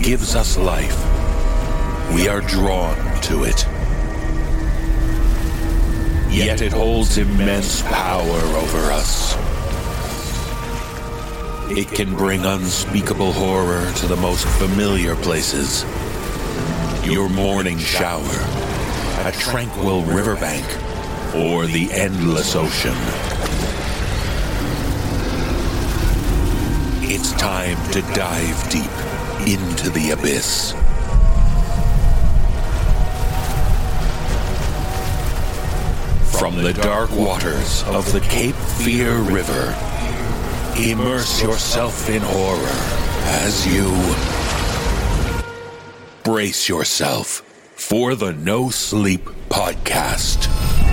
gives us life, we are drawn to it. Yet it holds immense power over us. It can bring unspeakable horror to the most familiar places. Your morning shower, a tranquil riverbank, or the endless ocean. It's time to dive deep into the abyss. From the dark waters of the Cape Fear River, immerse yourself in horror as you brace yourself for the No Sleep Podcast.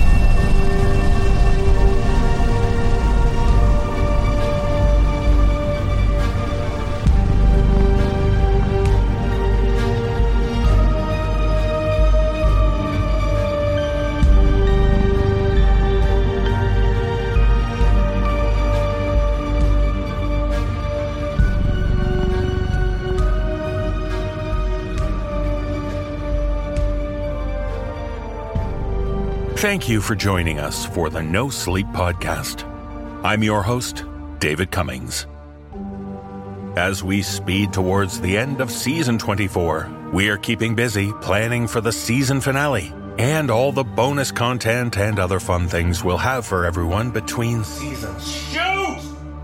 Thank you for joining us for the No Sleep Podcast. I'm your host, David Cummings. As we speed towards the end of Season 24, we are keeping busy planning for the season finale and all the bonus content and other fun things we'll have for everyone between seasons. Shoot!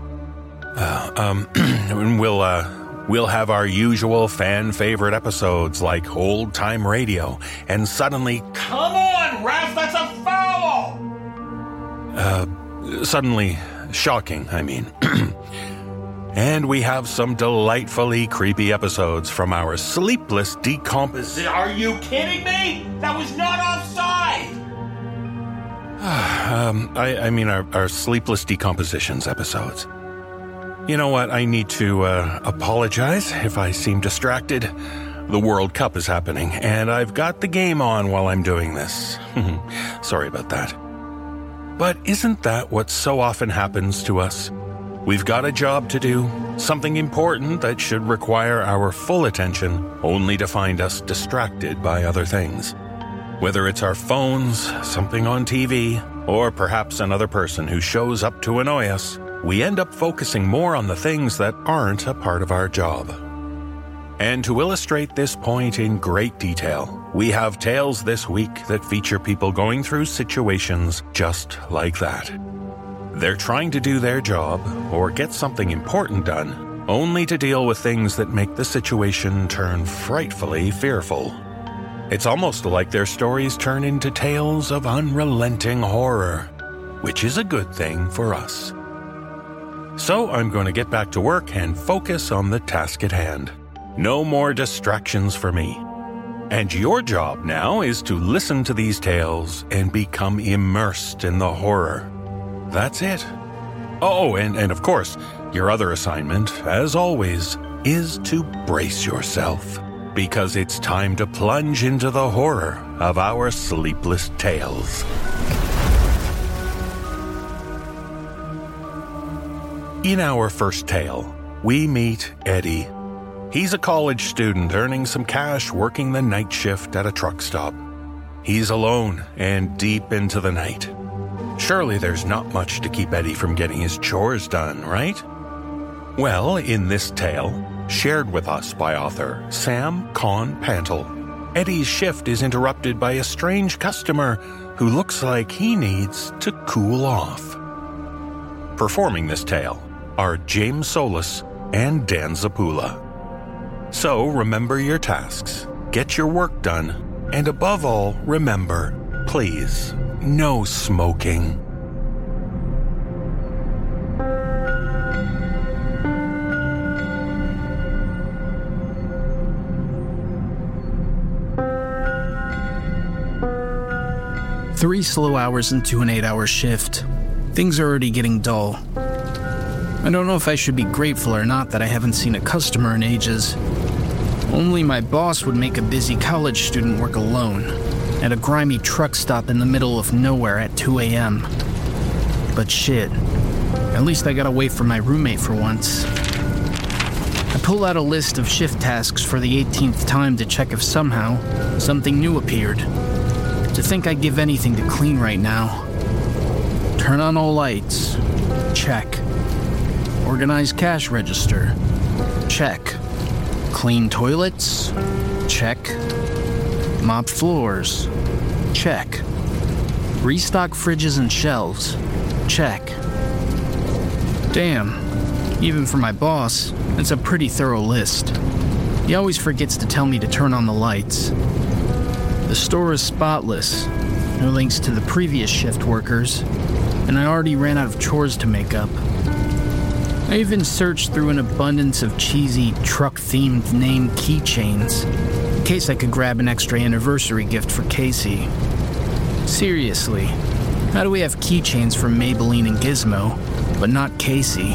We'll have our usual fan-favorite episodes like Old Time Radio and Suddenly... Come on, Raph, that's a foul! Suddenly Shocking, I mean. And we have some delightfully creepy episodes from our Sleepless Decomposition... Are you kidding me? That was not offside! I mean our Sleepless Decompositions episodes. You know what? I need to apologize if I seem distracted. The World Cup is happening, and I've got the game on while I'm doing this. Sorry about that. But isn't that what so often happens to us? We've got a job to do, something important that should require our full attention, only to find us distracted by other things. Whether it's our phones, something on TV, or perhaps another person who shows up to annoy us, we end up focusing more on the things that aren't a part of our job. And to illustrate this point in great detail, we have tales this week that feature people going through situations just like that. They're trying to do their job or get something important done, only to deal with things that make the situation turn frightfully fearful. It's almost like their stories turn into tales of unrelenting horror, which is a good thing for us. So I'm going to get back to work and focus on the task at hand. No more distractions for me. And your job now is to listen to these tales and become immersed in the horror. That's it. Oh, and of course, your other assignment, as always, is to brace yourself, because it's time to plunge into the horror of our sleepless tales. In our first tale, we meet Eddie. He's a college student earning some cash working the night shift at a truck stop. He's alone and deep into the night. Surely there's not much to keep Eddie from getting his chores done, right? Well, in this tale, shared with us by author Sam Con Pantel, Eddie's shift is interrupted by a strange customer who looks like he needs to cool off. Performing this tale are James Solis and Dan Zapula. So remember your tasks, get your work done, and above all, remember, please, no smoking. Three slow hours into an 8-hour shift. Things are already getting dull. I don't know if I should be grateful or not that I haven't seen a customer in ages. Only my boss would make a busy college student work alone at a grimy truck stop in the middle of nowhere at 2 a.m. But shit, at least I got away from my roommate for once. I pull out a list of shift tasks for the 18th time to check if somehow something new appeared. To think I'd give anything to clean right now. Turn on all lights. Check. Organize cash register. Check. Clean toilets. Check. Mop floors. Check. Restock fridges and shelves. Check. Damn. Even for my boss, it's a pretty thorough list. He always forgets to tell me to turn on the lights. The store is spotless. No links to the previous shift workers, and I already ran out of chores to make up. I even searched through an abundance of cheesy, truck-themed name keychains, in case I could grab an extra anniversary gift for Casey. Seriously, how do we have keychains from Maybelline and Gizmo, but not Casey?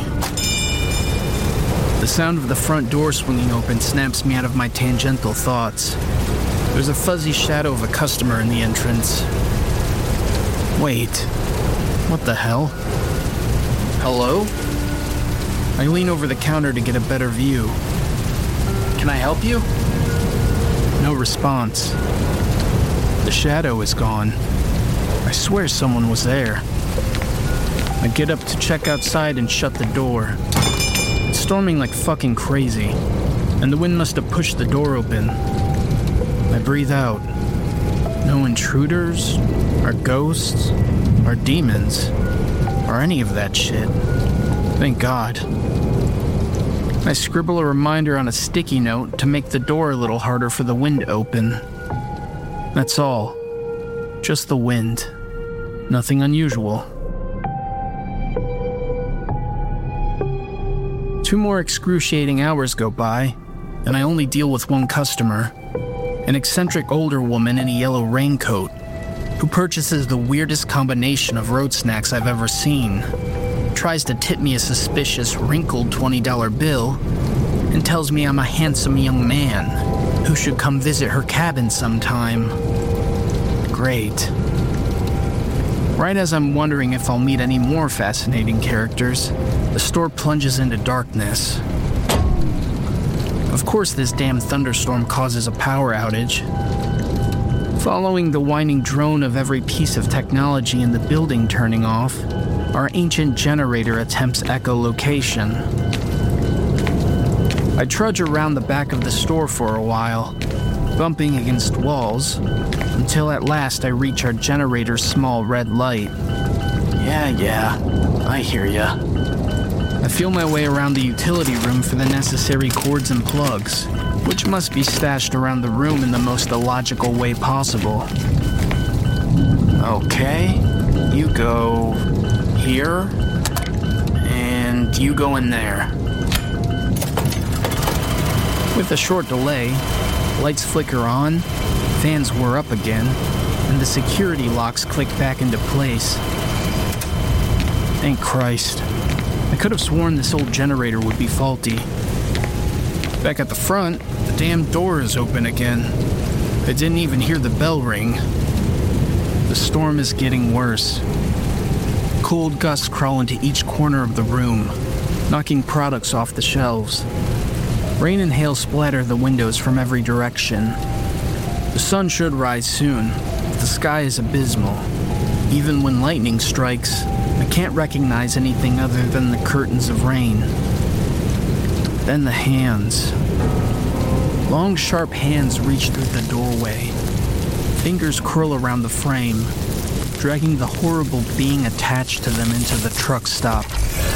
The sound of the front door swinging open snaps me out of my tangential thoughts. There's a fuzzy shadow of a customer in the entrance. Wait, what the hell? Hello? I lean over the counter to get a better view. Can I help you? No response. The shadow is gone. I swear someone was there. I get up to check outside and shut the door. It's storming like fucking crazy, and the wind must have pushed the door open. I breathe out. No intruders, or ghosts, or demons, or any of that shit. Thank God. I scribble a reminder on a sticky note to make the door a little harder for the wind to open. That's all. Just the wind. Nothing unusual. 2 more excruciating hours go by, and I only deal with one customer. An eccentric older woman in a yellow raincoat who purchases the weirdest combination of road snacks I've ever seen. Tries to tip me a suspicious, wrinkled $20 bill and tells me I'm a handsome young man who should come visit her cabin sometime. Great. Right as I'm wondering if I'll meet any more fascinating characters, the store plunges into darkness. Of course, this damn thunderstorm causes a power outage. Following the whining drone of every piece of technology in the building turning off, our ancient generator attempts echolocation. I trudge around the back of the store for a while, bumping against walls, until at last I reach our generator's small red light. Yeah, I hear ya. I feel my way around the utility room for the necessary cords and plugs, which must be stashed around the room in the most illogical way possible. Okay, you go here, and you go in there. With a short delay, lights flicker on, fans whir up again, and the security locks click back into place. Thank Christ. I could have sworn this old generator would be faulty. Back at the front, the damn door is open again. I didn't even hear the bell ring. The storm is getting worse. Cold gusts crawl into each corner of the room, knocking products off the shelves. Rain and hail splatter the windows from every direction. The sun should rise soon, but the sky is abysmal. Even when lightning strikes, I can't recognize anything other than the curtains of rain. Then the hands. Long, sharp hands reach through the doorway. Fingers curl around the frame, dragging the horrible being attached to them into the truck stop.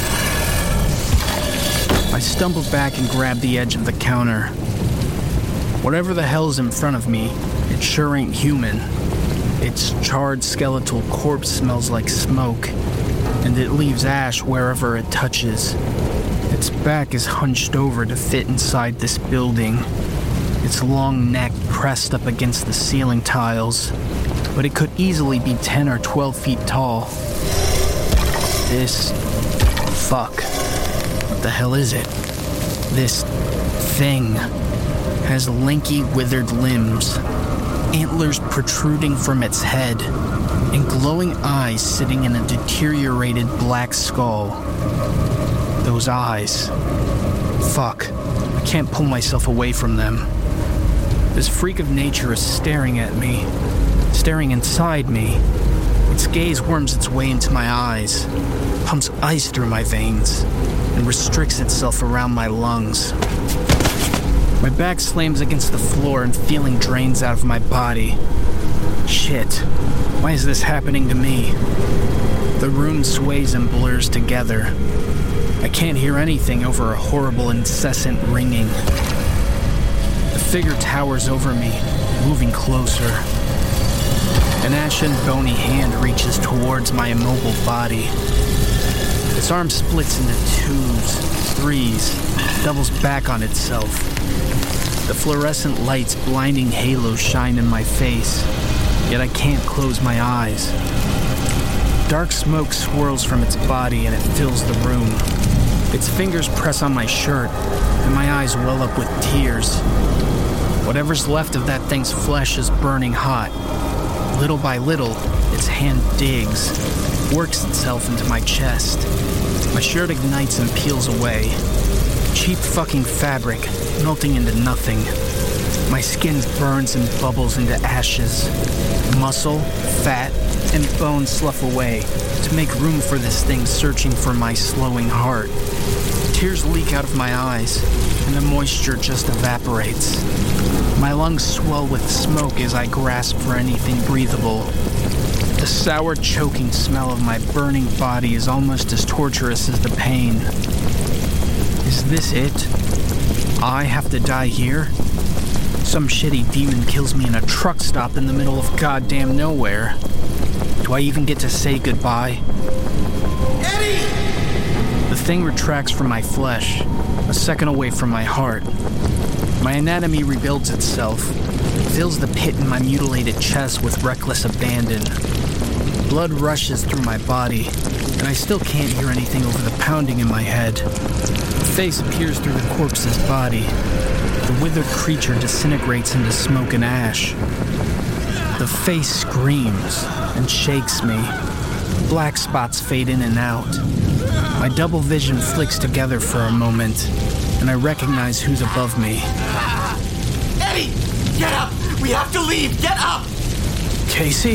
I stumble back and grab the edge of the counter. Whatever the hell's in front of me, it sure ain't human. Its charred skeletal corpse smells like smoke, and it leaves ash wherever it touches. Its back is hunched over to fit inside this building, its long neck pressed up against the ceiling tiles, but it could easily be 10 or 12 feet tall. Fuck. What the hell is it? This thing has lanky, withered limbs, antlers protruding from its head, and glowing eyes sitting in a deteriorated black skull. Those eyes. Fuck. I I can't pull myself away from them. This freak of nature is staring at me, staring inside me. Its gaze worms its way into my eyes, pumps ice through my veins, and restricts itself around my lungs. My back slams against the floor and feeling drains out of my body. Shit, why is this happening to me? The room sways and blurs together. I can't hear anything over a horrible, incessant ringing. The figure towers over me, moving closer. An ashen, bony hand reaches towards my immobile body. Its arm splits into twos, threes, doubles back on itself. The fluorescent light's blinding halos shine in my face, yet I can't close my eyes. Dark smoke swirls from its body and it fills the room. Its fingers press on my shirt, and my eyes well up with tears. Whatever's left of that thing's flesh is burning hot. Little by little, its hand digs, works itself into my chest. My shirt ignites and peels away. Cheap fucking fabric, melting into nothing. My skin burns and bubbles into ashes. Muscle, fat, and bone slough away to make room for this thing searching for my slowing heart. Tears leak out of my eyes, and the moisture just evaporates. My lungs swell with smoke as I grasp for anything breathable. The sour, choking smell of my burning body is almost as torturous as the pain. Is this it? I have to die here? Some shitty demon kills me in a truck stop in the middle of goddamn nowhere. Do I even get to say goodbye? Eddie! The thing retracts from my flesh, a second away from my heart. My anatomy rebuilds itself, fills the pit in my mutilated chest with reckless abandon. Blood rushes through my body, and I still can't hear anything over the pounding in my head. The face appears through the corpse's body. The withered creature disintegrates into smoke and ash. The face screams and shakes me. Black spots fade in and out. My double vision flicks together for a moment, and I recognize who's above me. Eddie! Get up! We have to leave! Get up! Casey?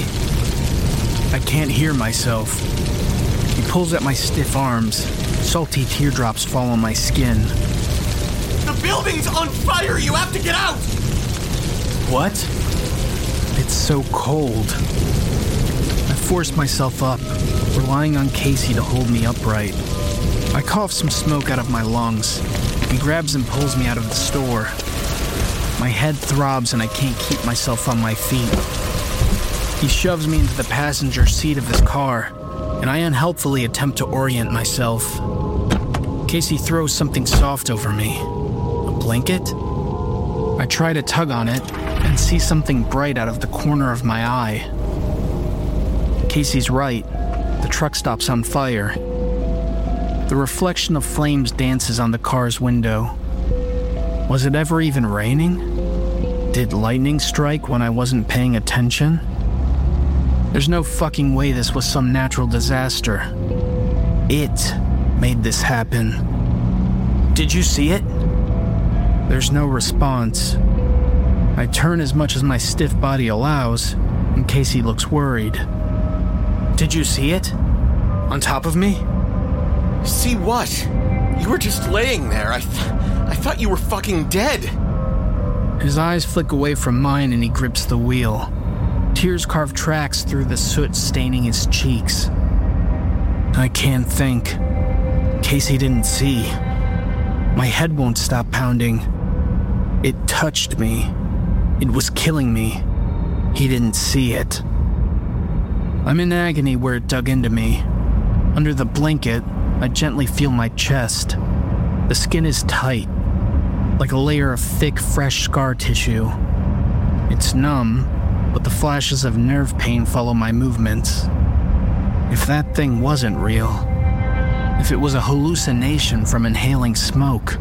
I can't hear myself. He pulls at my stiff arms. Salty teardrops fall on my skin. The building's on fire! You have to get out! What? It's so cold. I force myself up, relying on Casey to hold me upright. I cough some smoke out of my lungs. He grabs and pulls me out of the store. My head throbs and I can't keep myself on my feet. He shoves me into the passenger seat of his car, and I unhelpfully attempt to orient myself. Casey throws something soft over me. A blanket? I try to tug on it and see something bright out of the corner of my eye. Casey's right. The truck stops on fire. The reflection of flames dances on the car's window. Was it ever even raining? Did lightning strike when I wasn't paying attention? There's no fucking way this was some natural disaster. It made this happen. Did you see it? There's no response. I turn as much as my stiff body allows, and Casey looks worried. Did you see it? On top of me? See what? You were just laying there. I thought you were fucking dead. His eyes flick away from mine and he grips the wheel. Tears carve tracks through the soot staining his cheeks. I can't think. Casey didn't see. My head won't stop pounding. It touched me. It was killing me. He didn't see it. I'm in agony where it dug into me. Under the blanket, I gently feel my chest. The skin is tight, like a layer of thick, fresh scar tissue. It's numb, but the flashes of nerve pain follow my movements. If that thing wasn't real, if it was a hallucination from inhaling smoke.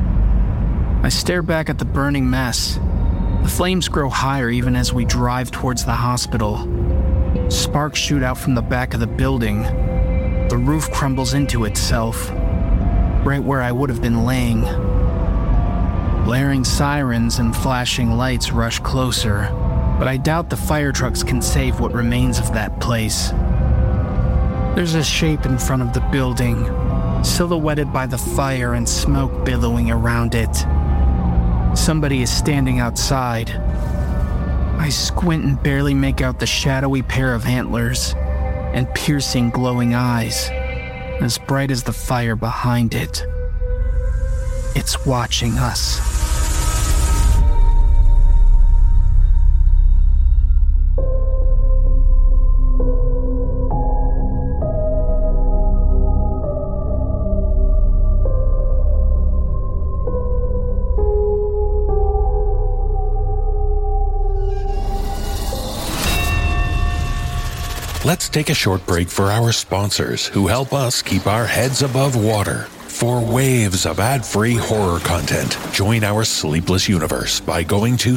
I stare back at the burning mess. The flames grow higher even as we drive towards the hospital. Sparks shoot out from the back of the building. The roof crumbles into itself, right where I would have been laying. Blaring sirens and flashing lights rush closer, but I doubt the fire trucks can save what remains of that place. There's a shape in front of the building, silhouetted by the fire and smoke billowing around it. Somebody is standing outside. I squint and barely make out the shadowy pair of antlers and piercing glowing eyes, as bright as the fire behind it. It's watching us. Let's take a short break for our sponsors who help us keep our heads above water. For waves of ad-free horror content, join our Sleepless universe by going to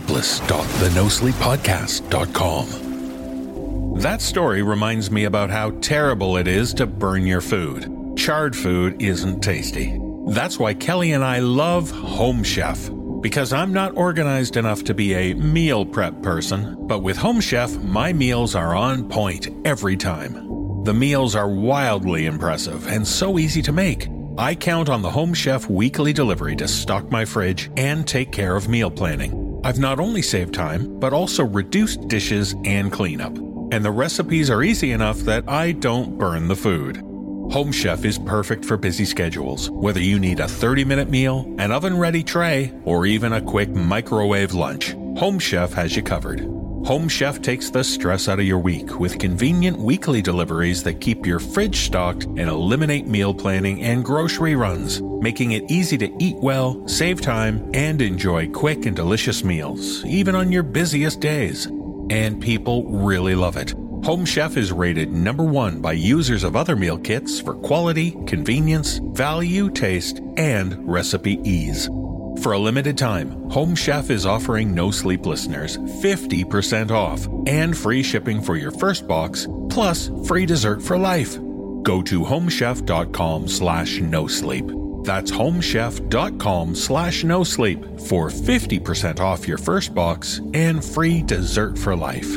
sleepless.thenosleeppodcast.com. That story reminds me about how terrible it is to burn your food. Charred food isn't tasty. That's why Kelly and I love Home Chef. Because I'm not organized enough to be a meal prep person, but with Home Chef, my meals are on point every time. The meals are wildly impressive and so easy to make. I count on the Home Chef weekly delivery to stock my fridge and take care of meal planning. I've not only saved time, but also reduced dishes and cleanup. And the recipes are easy enough that I don't burn the food. Home Chef is perfect for busy schedules, whether you need a 30-minute meal, an oven-ready tray, or even a quick microwave lunch. Home Chef has you covered. Home Chef takes the stress out of your week with convenient weekly deliveries that keep your fridge stocked and eliminate meal planning and grocery runs, making it easy to eat well, save time, and enjoy quick and delicious meals, even on your busiest days. And people really love it. Home Chef is rated #1 by users of other meal kits for quality, convenience, value, taste, and recipe ease. For a limited time, Home Chef is offering No Sleep listeners 50% off and free shipping for your first box, plus free dessert for life. Go to homechef.com/nosleep. That's homechef.com/nosleep for 50% off your first box and free dessert for life.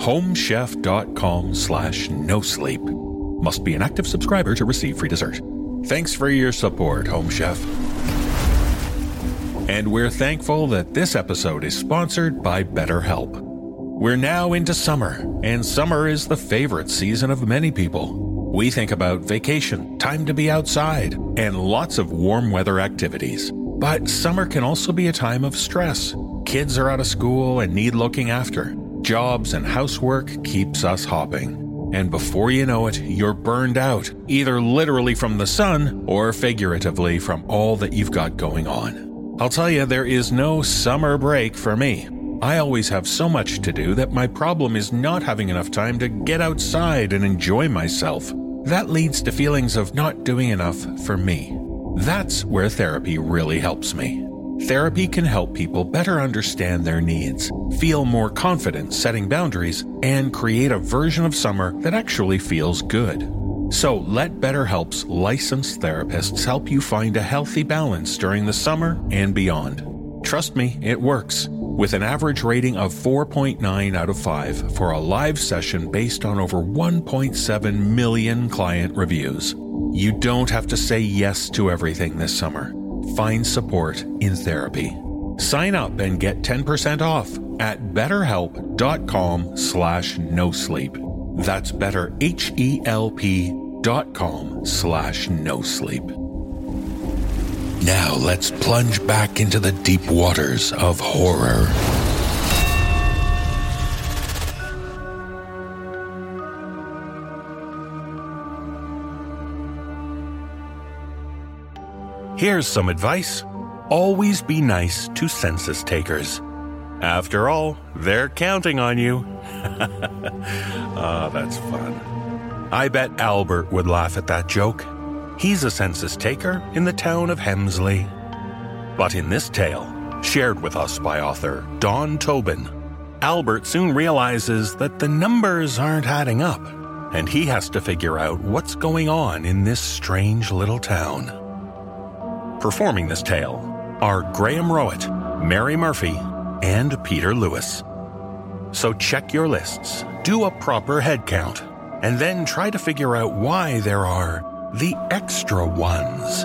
homechef.com/nosleep. Must be an active subscriber to receive free dessert. Thanks for your support, Home Chef. And we're thankful that this episode is sponsored by BetterHelp. We're now into summer, and summer is the favorite season of many people. We think about vacation, time to be outside, and lots of warm weather activities. But summer can also be a time of stress. Kids are out of school and need looking after. Jobs and housework keeps us hopping. And before you know it, you're burned out, either literally from the sun or figuratively from all that you've got going on. I'll tell you, there is no summer break for me. I always have so much to do that my problem is not having enough time to get outside and enjoy myself. That leads to feelings of not doing enough for me. That's where therapy really helps me. Therapy can help people better understand their needs, feel more confident setting boundaries, and create a version of summer that actually feels good. So let BetterHelp's licensed therapists help you find a healthy balance during the summer and beyond. Trust me, it works. With an average rating of 4.9 out of 5 for a live session based on over 1.7 million client reviews. You don't have to say yes to everything this summer. Find support in therapy. Sign up and get 10% off at betterhelp.com/nosleep. That's betterhelp.com/nosleep. Now let's plunge back into the deep waters of horror. Here's some advice. Always be nice to census takers. After all, they're counting on you. Oh, that's fun. I bet Albert would laugh at that joke. He's a census taker in the town of Hemsley. But in this tale, shared with us by author Don Tobin, Albert soon realizes that the numbers aren't adding up, and he has to figure out what's going on in this strange little town. Performing this tale are Graham Rowett, Mary Murphy, and Peter Lewis. So check your lists, do a proper head count, and then try to figure out why there are the extra ones.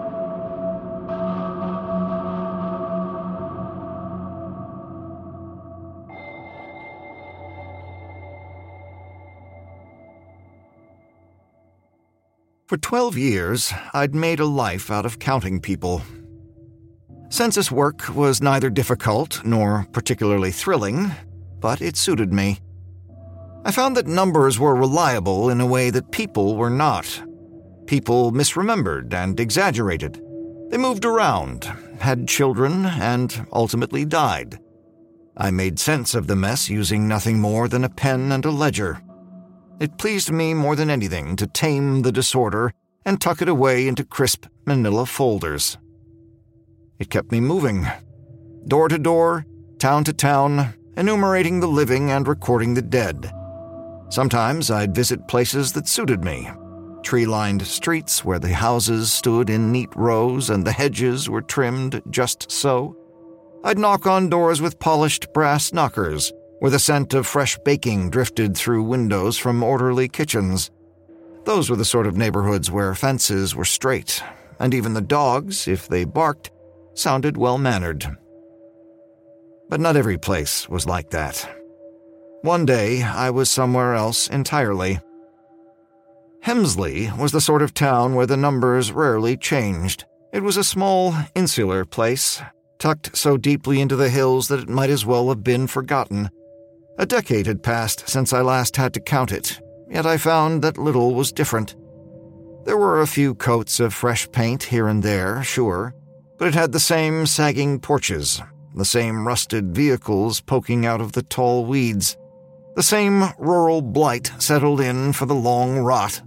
For 12 years, I'd made a life out of counting people. Census work was neither difficult nor particularly thrilling, but it suited me. I found that numbers were reliable in a way that people were not. People misremembered and exaggerated. They moved around, had children, and ultimately died. I made sense of the mess using nothing more than a pen and a ledger. It pleased me more than anything to tame the disorder and tuck it away into crisp manila folders. It kept me moving, door to door, town to town, enumerating the living and recording the dead. Sometimes I'd visit places that suited me, tree-lined streets where the houses stood in neat rows and the hedges were trimmed just so. I'd knock on doors with polished brass knockers, where the scent of fresh baking drifted through windows from orderly kitchens. Those were the sort of neighborhoods where fences were straight, and even the dogs, if they barked, sounded well-mannered. But not every place was like that. One day, I was somewhere else entirely. Hemsley was the sort of town where the numbers rarely changed. It was a small, insular place, tucked so deeply into the hills that it might as well have been forgotten. A decade had passed since I last had to count it, yet I found that little was different. There were a few coats of fresh paint here and there, sure, but it had the same sagging porches, the same rusted vehicles poking out of the tall weeds, the same rural blight settled in for the long rot.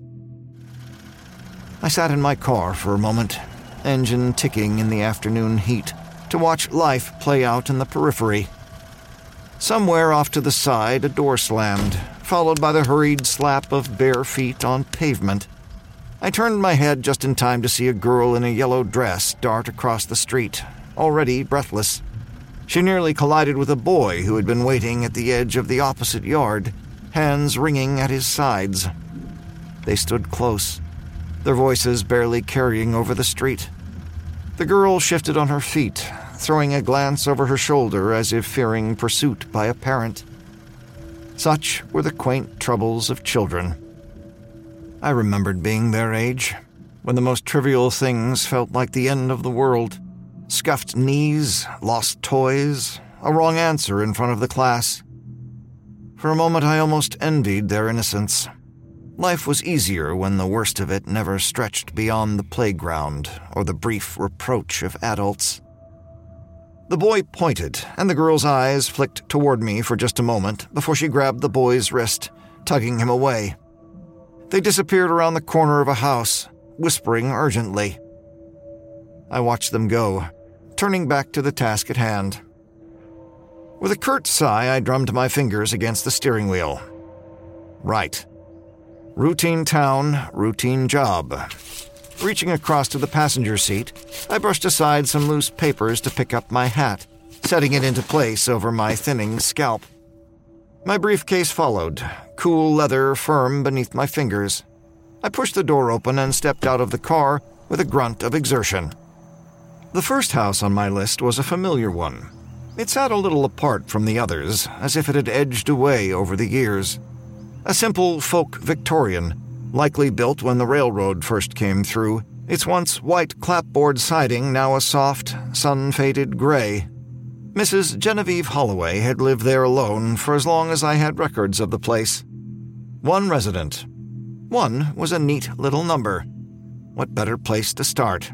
I sat in my car for a moment, engine ticking in the afternoon heat, to watch life play out in the periphery. Somewhere off to the side, a door slammed, followed by the hurried slap of bare feet on pavement. I turned my head just in time to see a girl in a yellow dress dart across the street, already breathless. She nearly collided with a boy who had been waiting at the edge of the opposite yard, hands wringing at his sides. They stood close, their voices barely carrying over the street. The girl shifted on her feet, throwing a glance over her shoulder as if fearing pursuit by a parent. Such were the quaint troubles of children. I remembered being their age, when the most trivial things felt like the end of the world. Scuffed knees, lost toys, a wrong answer in front of the class. For a moment I almost envied their innocence. Life was easier when the worst of it never stretched beyond the playground or the brief reproach of adults. The boy pointed, and the girl's eyes flicked toward me for just a moment before she grabbed the boy's wrist, tugging him away. They disappeared around the corner of a house, whispering urgently. I watched them go, turning back to the task at hand. With a curt sigh, I drummed my fingers against the steering wheel. Right. Routine town, routine job. Reaching across to the passenger seat, I brushed aside some loose papers to pick up my hat, setting it into place over my thinning scalp. My briefcase followed, cool leather firm beneath my fingers. I pushed the door open and stepped out of the car with a grunt of exertion. The first house on my list was a familiar one. It sat a little apart from the others, as if it had edged away over the years. A simple folk Victorian, likely built when the railroad first came through, its once white clapboard siding now a soft, sun-faded gray. Mrs. Genevieve Holloway had lived there alone for as long as I had records of the place. One resident. One was a neat little number. What better place to start?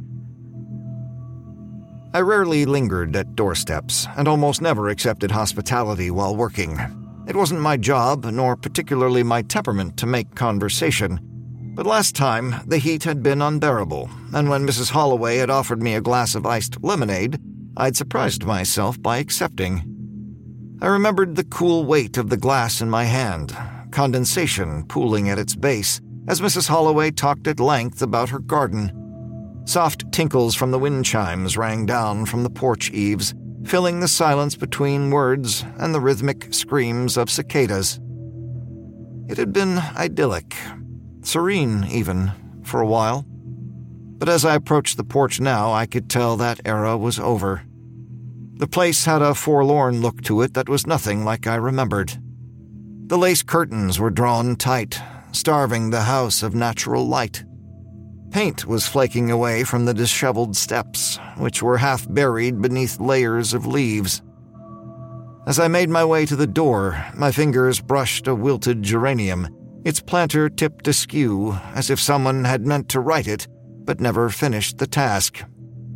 I rarely lingered at doorsteps and almost never accepted hospitality while working. It wasn't my job, nor particularly my temperament, to make conversation. But last time, the heat had been unbearable, and when Mrs. Holloway had offered me a glass of iced lemonade, I'd surprised myself by accepting. I remembered the cool weight of the glass in my hand, condensation pooling at its base, as Mrs. Holloway talked at length about her garden. Soft tinkles from the wind chimes rang down from the porch eaves, filling the silence between words and the rhythmic screams of cicadas. It had been idyllic, serene even, for a while. But as I approached the porch now, I could tell that era was over. The place had a forlorn look to it that was nothing like I remembered. The lace curtains were drawn tight, starving the house of natural light. Paint was flaking away from the disheveled steps, which were half buried beneath layers of leaves. As I made my way to the door, my fingers brushed a wilted geranium, its planter tipped askew, as if someone had meant to write it, but never finished the task.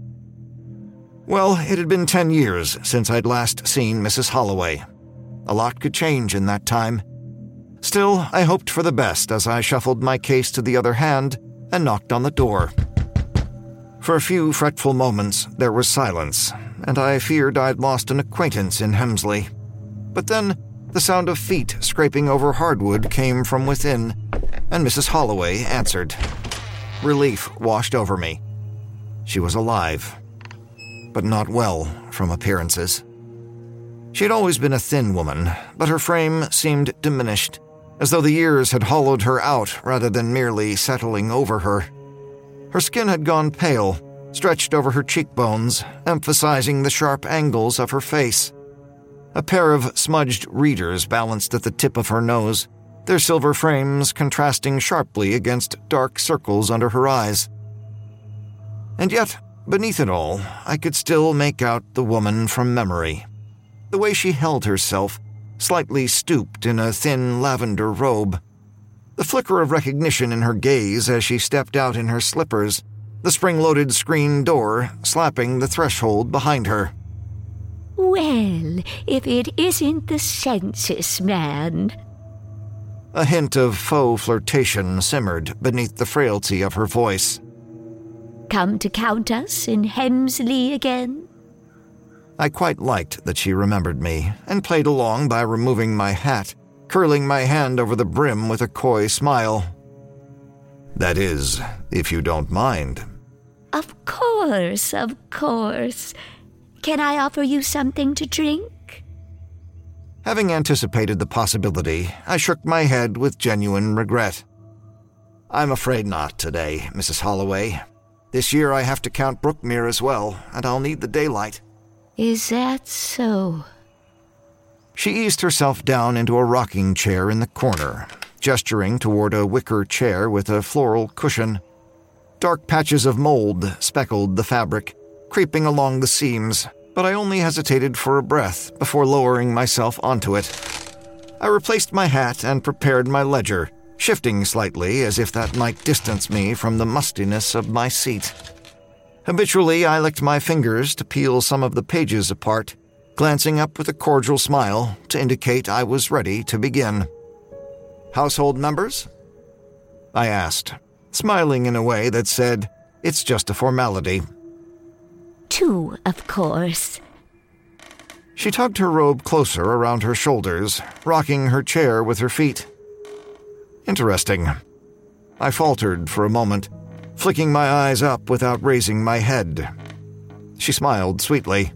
Well, it had been 10 years since I'd last seen Mrs. Holloway. A lot could change in that time. Still, I hoped for the best as I shuffled my case to the other hand and knocked on the door. For a few fretful moments, there was silence, and I feared I'd lost an acquaintance in Hemsley. But then, the sound of feet scraping over hardwood came from within, and Mrs. Holloway answered. Relief washed over me. She was alive, but not well from appearances. She had always been a thin woman, but her frame seemed diminished, as though the years had hollowed her out rather than merely settling over her. Her skin had gone pale, stretched over her cheekbones, emphasizing the sharp angles of her face. A pair of smudged readers balanced at the tip of her nose, their silver frames contrasting sharply against dark circles under her eyes. And yet, beneath it all, I could still make out the woman from memory. The way she held herself, slightly stooped in a thin lavender robe. The flicker of recognition in her gaze as she stepped out in her slippers, the spring-loaded screen door slapping the threshold behind her. Well, if it isn't the census man. A hint of faux flirtation simmered beneath the frailty of her voice. Come to count us in Hemsley again? I quite liked that she remembered me, and played along by removing my hat, curling my hand over the brim with a coy smile. That is, if you don't mind. Of course, of course. Can I offer you something to drink? Having anticipated the possibility, I shook my head with genuine regret. I'm afraid not today, Mrs. Holloway. This year I have to count Brookmere as well, and I'll need the daylight. Is that so? She eased herself down into a rocking chair in the corner, gesturing toward a wicker chair with a floral cushion. Dark patches of mold speckled the fabric, creeping along the seams, but I only hesitated for a breath before lowering myself onto it. I replaced my hat and prepared my ledger, shifting slightly as if that might distance me from the mustiness of my seat. Habitually, I licked my fingers to peel some of the pages apart, glancing up with a cordial smile to indicate I was ready to begin. Household numbers? I asked, smiling in a way that said, it's just a formality. 2, of course. She tugged her robe closer around her shoulders, rocking her chair with her feet. Interesting. I faltered for a moment, flicking my eyes up without raising my head. She smiled sweetly.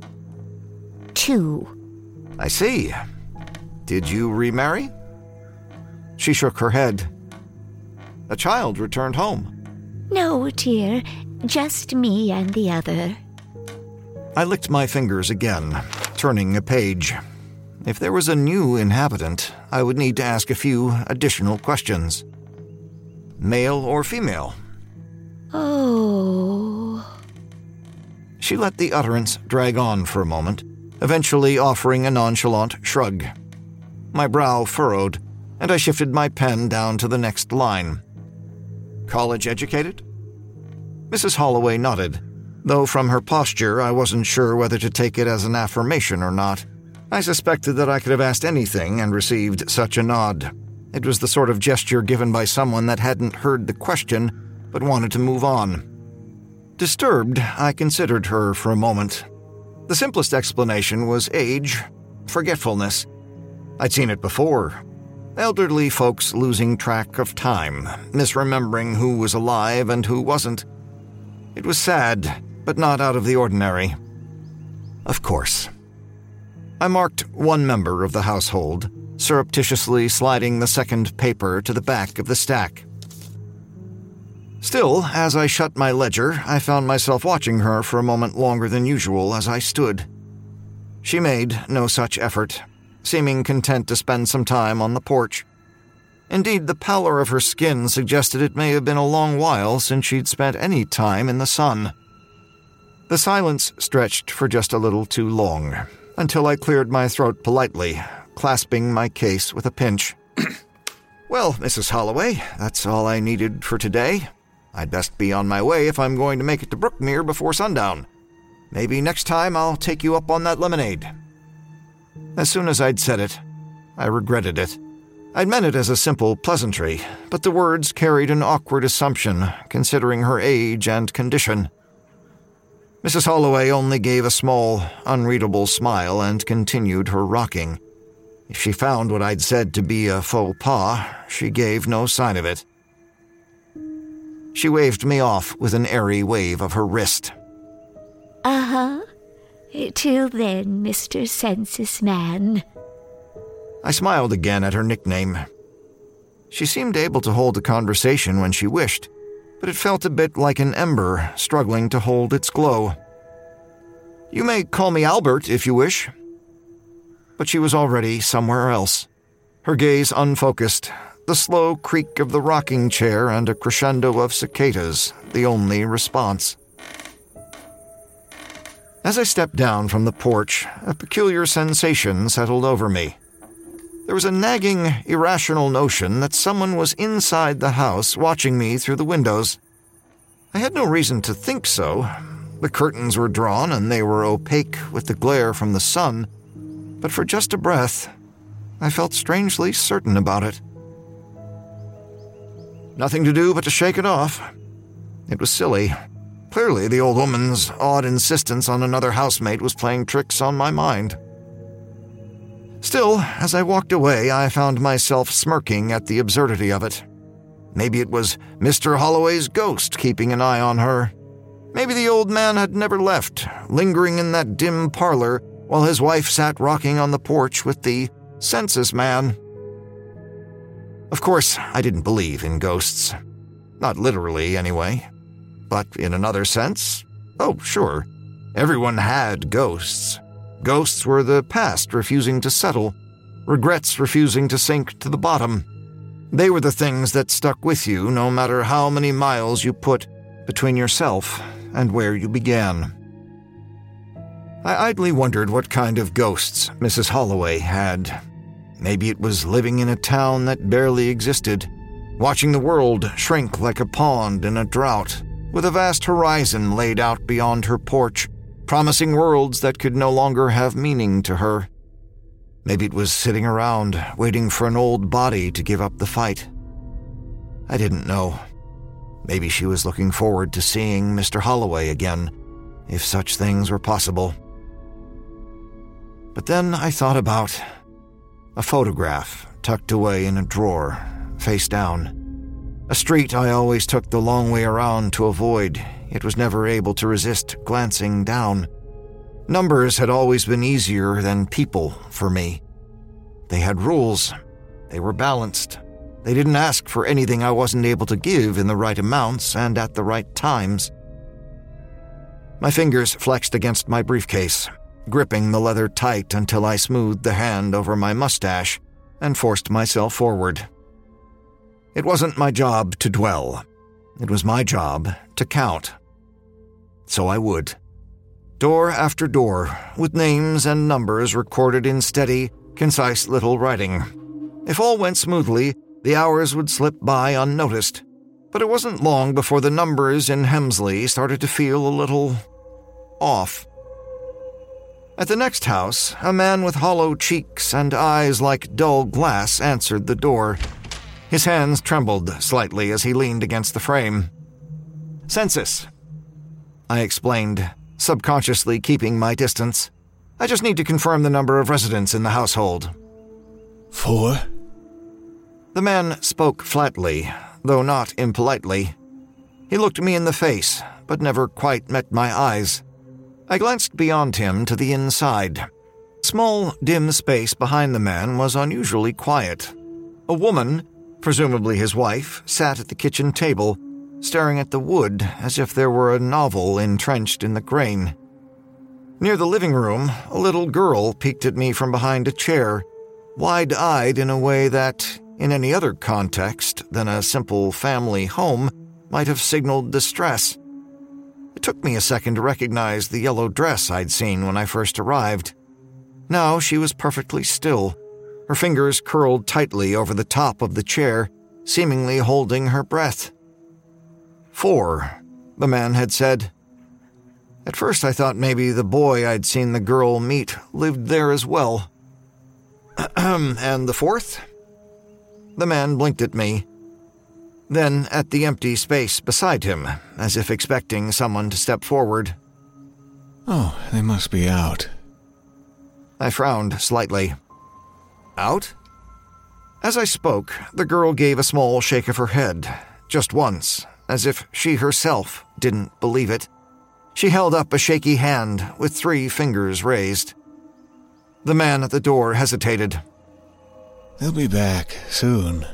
2. I see. Did you remarry? She shook her head. A child returned home. No, dear. Just me and the other. I licked my fingers again, turning a page. If there was a new inhabitant, I would need to ask a few additional questions. Male or female? Oh. She let the utterance drag on for a moment, eventually offering a nonchalant shrug. My brow furrowed, and I shifted my pen down to the next line. College educated? Mrs. Holloway nodded, though from her posture I wasn't sure whether to take it as an affirmation or not. I suspected that I could have asked anything and received such a nod. It was the sort of gesture given by someone that hadn't heard the question, but wanted to move on. Disturbed, I considered her for a moment. The simplest explanation was age, forgetfulness. I'd seen it before. Elderly folks losing track of time, misremembering who was alive and who wasn't. It was sad, but not out of the ordinary. Of course. I marked one member of the household, surreptitiously sliding the second paper to the back of the stack. Still, as I shut my ledger, I found myself watching her for a moment longer than usual as I stood. She made no such effort, seeming content to spend some time on the porch. Indeed, the pallor of her skin suggested it may have been a long while since she'd spent any time in the sun. The silence stretched for just a little too long, until I cleared my throat politely, clasping my case with a pinch. Well, Mrs. Holloway, that's all I needed for today. I'd best be on my way if I'm going to make it to Brookmere before sundown. Maybe next time I'll take you up on that lemonade. As soon as I'd said it, I regretted it. I'd meant it as a simple pleasantry, but the words carried an awkward assumption, considering her age and condition. Mrs. Holloway only gave a small, unreadable smile and continued her rocking. If she found what I'd said to be a faux pas, she gave no sign of it. She waved me off with an airy wave of her wrist. Uh-huh. Till then, Mr. Census Man. I smiled again at her nickname. She seemed able to hold a conversation when she wished, but it felt a bit like an ember struggling to hold its glow. You may call me Albert if you wish. But she was already somewhere else, her gaze unfocused, the slow creak of the rocking chair and a crescendo of cicadas the only response. As I stepped down from the porch, a peculiar sensation settled over me. There was a nagging, irrational notion that someone was inside the house watching me through the windows. I had no reason to think so. The curtains were drawn and they were opaque with the glare from the sun, but for just a breath, I felt strangely certain about it. Nothing to do but to shake it off. It was silly. Clearly, the old woman's odd insistence on another housemate was playing tricks on my mind. Still, as I walked away, I found myself smirking at the absurdity of it. Maybe it was Mr. Holloway's ghost keeping an eye on her. Maybe the old man had never left, lingering in that dim parlor while his wife sat rocking on the porch with the census man. Of course, I didn't believe in ghosts. Not literally, anyway. But in another sense, oh, sure. Everyone had ghosts. Ghosts were the past refusing to settle, regrets refusing to sink to the bottom. They were the things that stuck with you no matter how many miles you put between yourself and where you began. I idly wondered what kind of ghosts Mrs. Holloway had. Maybe it was living in a town that barely existed, watching the world shrink like a pond in a drought, with a vast horizon laid out beyond her porch, promising worlds that could no longer have meaning to her. Maybe it was sitting around, waiting for an old body to give up the fight. I didn't know. Maybe she was looking forward to seeing Mr. Holloway again, if such things were possible. But then I thought about a photograph tucked away in a drawer, face down. A street I always took the long way around to avoid, yet was never able to resist glancing down. Numbers had always been easier than people for me. They had rules. They were balanced. They didn't ask for anything I wasn't able to give in the right amounts and at the right times. My fingers flexed against my briefcase, gripping the leather tight until I smoothed the hand over my mustache and forced myself forward. It wasn't my job to dwell. It was my job to count. So I would. Door after door, with names and numbers recorded in steady, concise little writing. If all went smoothly, the hours would slip by unnoticed. But it wasn't long before the numbers in Hemsley started to feel a little off. At the next house, a man with hollow cheeks and eyes like dull glass answered the door. His hands trembled slightly as he leaned against the frame. "Census," I explained, subconsciously keeping my distance. "I just need to confirm the number of residents in the household." 4? The man spoke flatly, though not impolitely. He looked me in the face, but never quite met my eyes. I glanced beyond him to the inside. Small, dim space behind the man was unusually quiet. A woman, presumably his wife, sat at the kitchen table, staring at the wood as if there were a novel entrenched in the grain. Near the living room, a little girl peeked at me from behind a chair, wide-eyed in a way that, in any other context than a simple family home, might have signaled distress. It took me a second to recognize the yellow dress I'd seen when I first arrived. Now she was perfectly still, her fingers curled tightly over the top of the chair, seemingly holding her breath. 4, the man had said. At first I thought maybe the boy I'd seen the girl meet lived there as well. And the 4th? The man blinked at me, then at the empty space beside him, as if expecting someone to step forward. Oh, they must be out. I frowned slightly. Out? As I spoke, the girl gave a small shake of her head, just once, as if she herself didn't believe it. She held up a shaky hand with 3 fingers raised. The man at the door hesitated. They'll be back soon.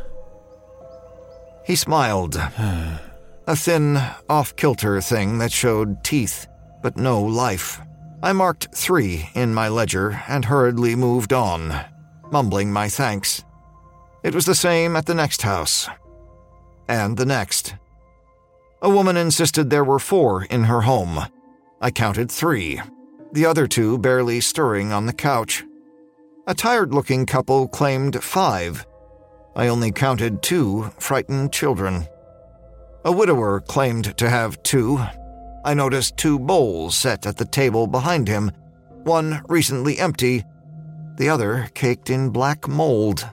He smiled. A thin, off-kilter thing that showed teeth, but no life. I marked 3 in my ledger and hurriedly moved on, mumbling my thanks. It was the same at the next house. And the next. A woman insisted there were 4 in her home. I counted 3, the other 2 barely stirring on the couch. A tired-looking couple claimed 5. I only counted 2 frightened children. A widower claimed to have 2. I noticed 2 bowls set at the table behind him, one recently empty, the other caked in black mold.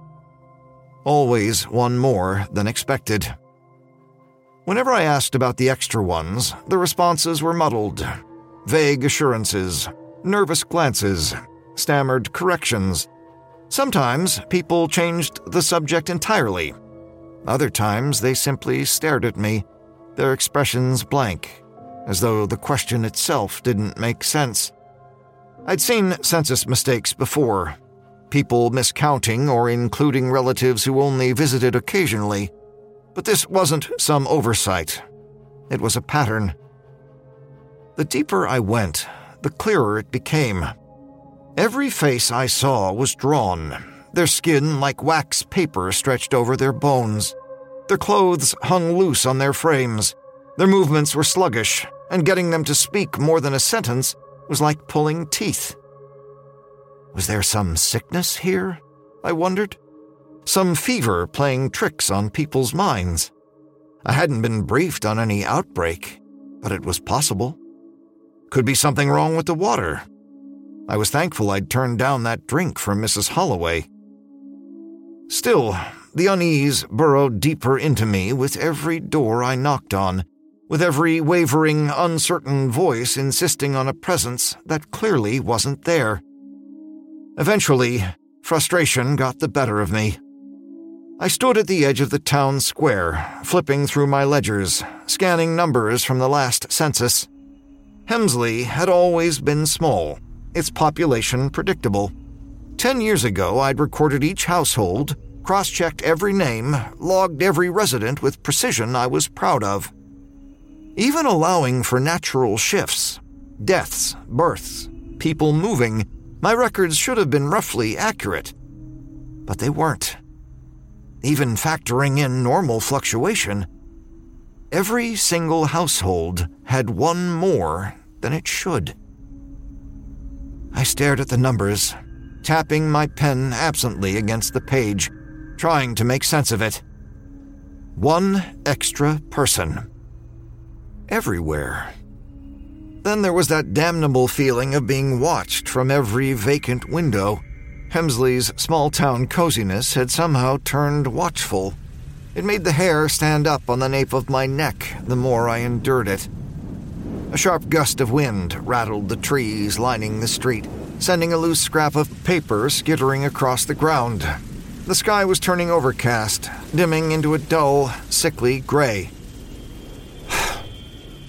Always one more than expected. Whenever I asked about the extra ones, the responses were muddled. Vague assurances, nervous glances, stammered corrections. Sometimes people changed the subject entirely. Other times they simply stared at me, their expressions blank, as though the question itself didn't make sense. I'd seen census mistakes before, people miscounting or including relatives who only visited occasionally, but this wasn't some oversight. It was a pattern. The deeper I went, the clearer it became. Every face I saw was drawn, their skin like wax paper stretched over their bones. Their clothes hung loose on their frames. Their movements were sluggish, and getting them to speak more than a sentence was like pulling teeth. Was there some sickness here? I wondered. Some fever playing tricks on people's minds. I hadn't been briefed on any outbreak, but it was possible. Could be something wrong with the water. I was thankful I'd turned down that drink from Mrs. Holloway. Still, the unease burrowed deeper into me with every door I knocked on, with every wavering, uncertain voice insisting on a presence that clearly wasn't there. Eventually, frustration got the better of me. I stood at the edge of the town square, flipping through my ledgers, scanning numbers from the last census. Hemsley had always been small, its population predictable. 10 years ago, I'd recorded each household, cross-checked every name, logged every resident with precision I was proud of. Even allowing for natural shifts, deaths, births, people moving, my records should have been roughly accurate. But they weren't. Even factoring in normal fluctuation, every single household had one more than it should. I stared at the numbers, tapping my pen absently against the page, trying to make sense of it. 1 extra person. Everywhere. Then there was that damnable feeling of being watched from every vacant window. Hemsley's small-town coziness had somehow turned watchful. It made the hair stand up on the nape of my neck the more I endured it. A sharp gust of wind rattled the trees lining the street, sending a loose scrap of paper skittering across the ground. The sky was turning overcast, dimming into a dull, sickly gray.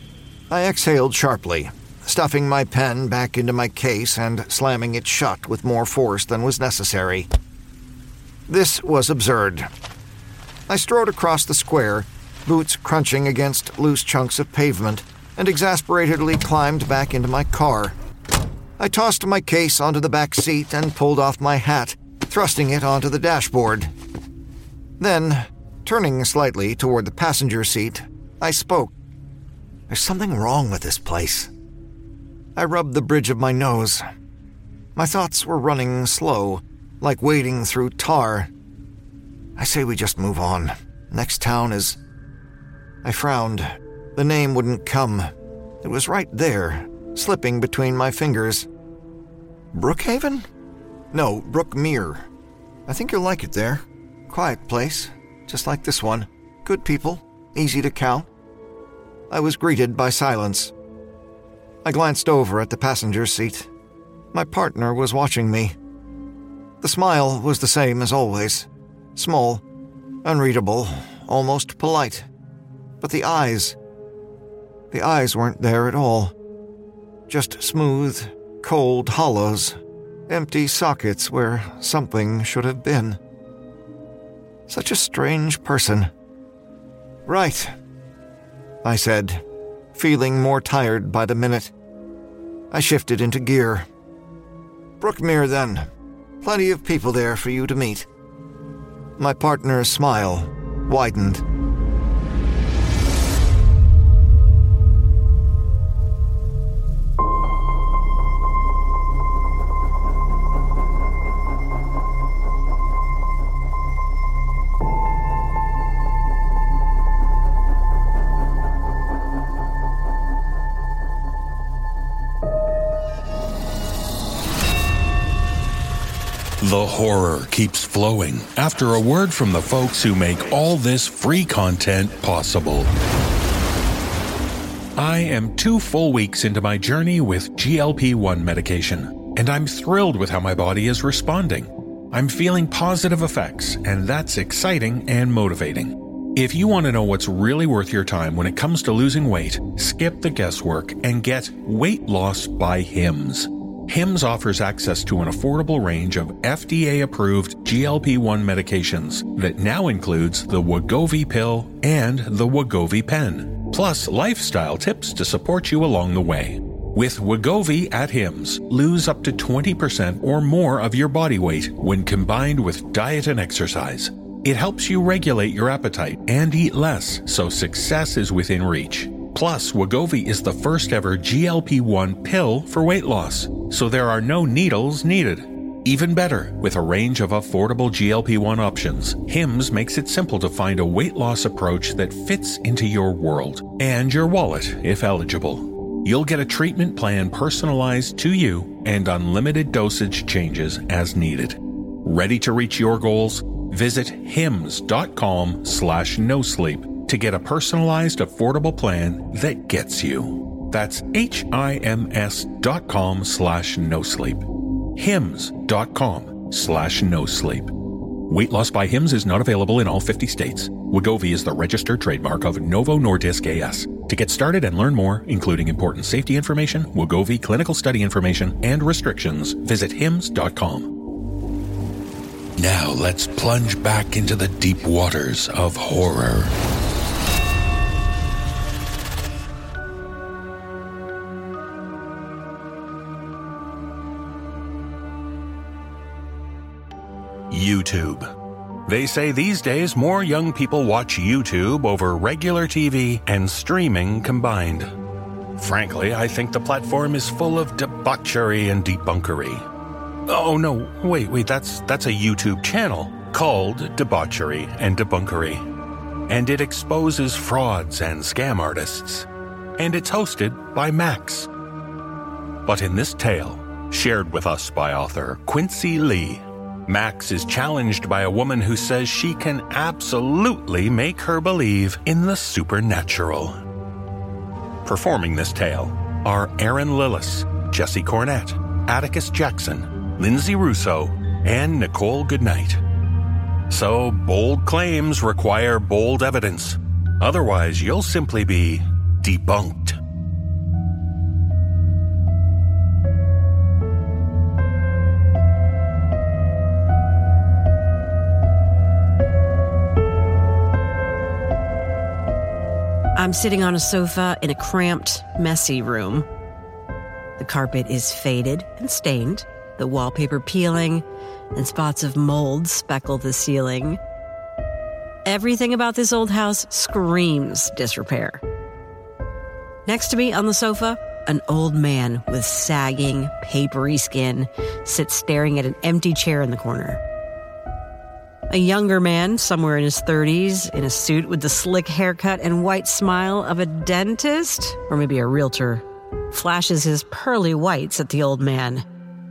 I exhaled sharply, stuffing my pen back into my case and slamming it shut with more force than was necessary. This was absurd. I strode across the square, boots crunching against loose chunks of pavement, and exasperatedly climbed back into my car. I tossed my case onto the back seat and pulled off my hat, thrusting it onto the dashboard. Then, turning slightly toward the passenger seat, I spoke. There's something wrong with this place. I rubbed the bridge of my nose. My thoughts were running slow, like wading through tar. I say we just move on. Next town is... I frowned. The name wouldn't come. It was right there, slipping between my fingers. Brookhaven? No, Brookmere. I think you'll like it there. Quiet place, just like this one. Good people, easy to count. I was greeted by silence. I glanced over at the passenger seat. My partner was watching me. The smile was the same as always. Small, unreadable, almost polite. But the eyes weren't there at all. Just smooth, cold hollows, empty sockets where something should have been. Such a strange person. Right, I said, feeling more tired by the minute. I shifted into gear. Brookmere, then. Plenty of people there for you to meet. My partner's smile widened. The horror keeps flowing after a word from the folks who make all this free content possible. I am 2 full weeks into my journey with GLP-1 medication, and I'm thrilled with how my body is responding. I'm feeling positive effects, and that's exciting and motivating. If you want to know what's really worth your time when it comes to losing weight, skip the guesswork and get Weight Loss by Hims. Hims offers access to an affordable range of FDA-approved GLP-1 medications that now includes the Wegovy pill and the Wegovy pen, plus lifestyle tips to support you along the way. With Wegovy at Hims, lose up to 20% or more of your body weight when combined with diet and exercise. It helps you regulate your appetite and eat less, so success is within reach. Plus, Wegovy is the first ever GLP-1 pill for weight loss, so there are no needles needed. Even better, with a range of affordable GLP-1 options, Hims makes it simple to find a weight loss approach that fits into your world and your wallet, if eligible. You'll get a treatment plan personalized to you and unlimited dosage changes as needed. Ready to reach your goals? Visit hims.com/nosleep to get a personalized, affordable plan that gets you. That's HIMS.com/nosleep. HIMS.com/nosleep. Weight Loss by Hims is not available in all 50 states. Wegovy is the registered trademark of Novo Nordisk A.S. To get started and learn more, including important safety information, Wegovy clinical study information, and restrictions, visit hims.com. Now let's plunge back into the deep waters of horror. YouTube. They say these days more young people watch YouTube over regular TV and streaming combined. Frankly, I think the platform is full of debauchery and debunkery. Oh no, wait, that's a YouTube channel called Debauchery and Debunkery. And it exposes frauds and scam artists. And it's hosted by Max. But in this tale, shared with us by author Quincy Lee, Max is challenged by a woman who says she can absolutely make her believe in the supernatural. Performing this tale are Aaron Lillis, Jesse Cornett, Atticus Jackson, Lindsay Russo, and Nicole Goodnight. So, bold claims require bold evidence. Otherwise, you'll simply be debunked. I'm sitting on a sofa in a cramped, messy room. The carpet is faded and stained, the wallpaper peeling, and spots of mold speckle the ceiling. Everything about this old house screams disrepair. Next to me on the sofa, an old man with sagging, papery skin sits staring at an empty chair in the corner. A younger man, somewhere in his 30s, in a suit with the slick haircut and white smile of a dentist, or maybe a realtor, flashes his pearly whites at the old man.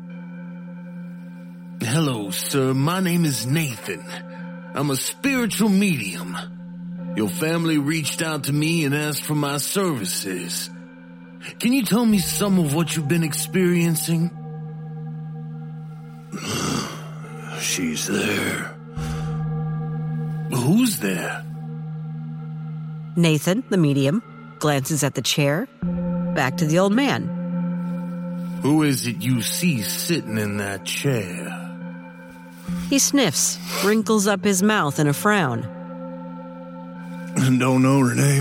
Hello, sir. My name is Nathan. I'm a spiritual medium. Your family reached out to me and asked for my services. Can you tell me some of what you've been experiencing? She's there. Who's there? Nathan, the medium, glances at the chair, back to the old man. Who is it you see sitting in that chair? He sniffs, wrinkles up his mouth in a frown. Don't know her name.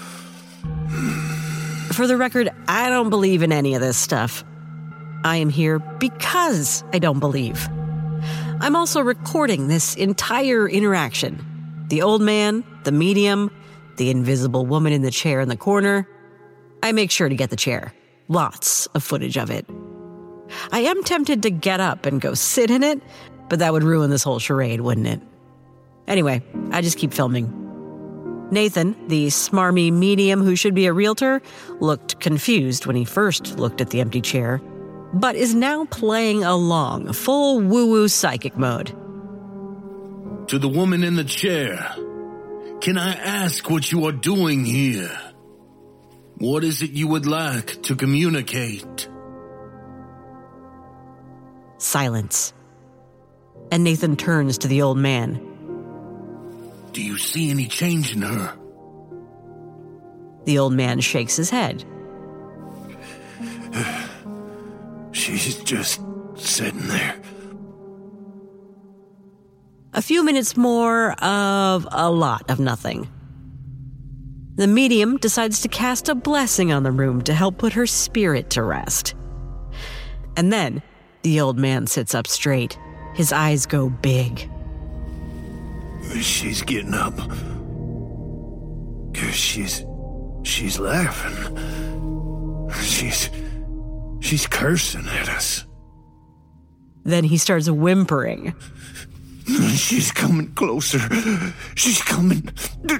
For the record, I don't believe in any of this stuff. I am here because I don't believe. I'm also recording this entire interaction. The old man, the medium, the invisible woman in the chair in the corner. I make sure to get the chair. Lots of footage of it. I am tempted to get up and go sit in it, but that would ruin this whole charade, wouldn't it? Anyway, I just keep filming. Nathan, the smarmy medium who should be a realtor, looked confused when he first looked at the empty chair, but is now playing along, full woo-woo psychic mode. To the woman in the chair, can I ask what you are doing here? What is it you would like to communicate? Silence. And Nathan turns to the old man. Do you see any change in her? The old man shakes his head. She's just sitting there. A few minutes more of a lot of nothing. The medium decides to cast a blessing on the room to help put her spirit to rest. And then the old man sits up straight. His eyes go big. She's getting up. She's laughing. She's cursing at us. Then he starts whimpering. She's coming closer. She's coming.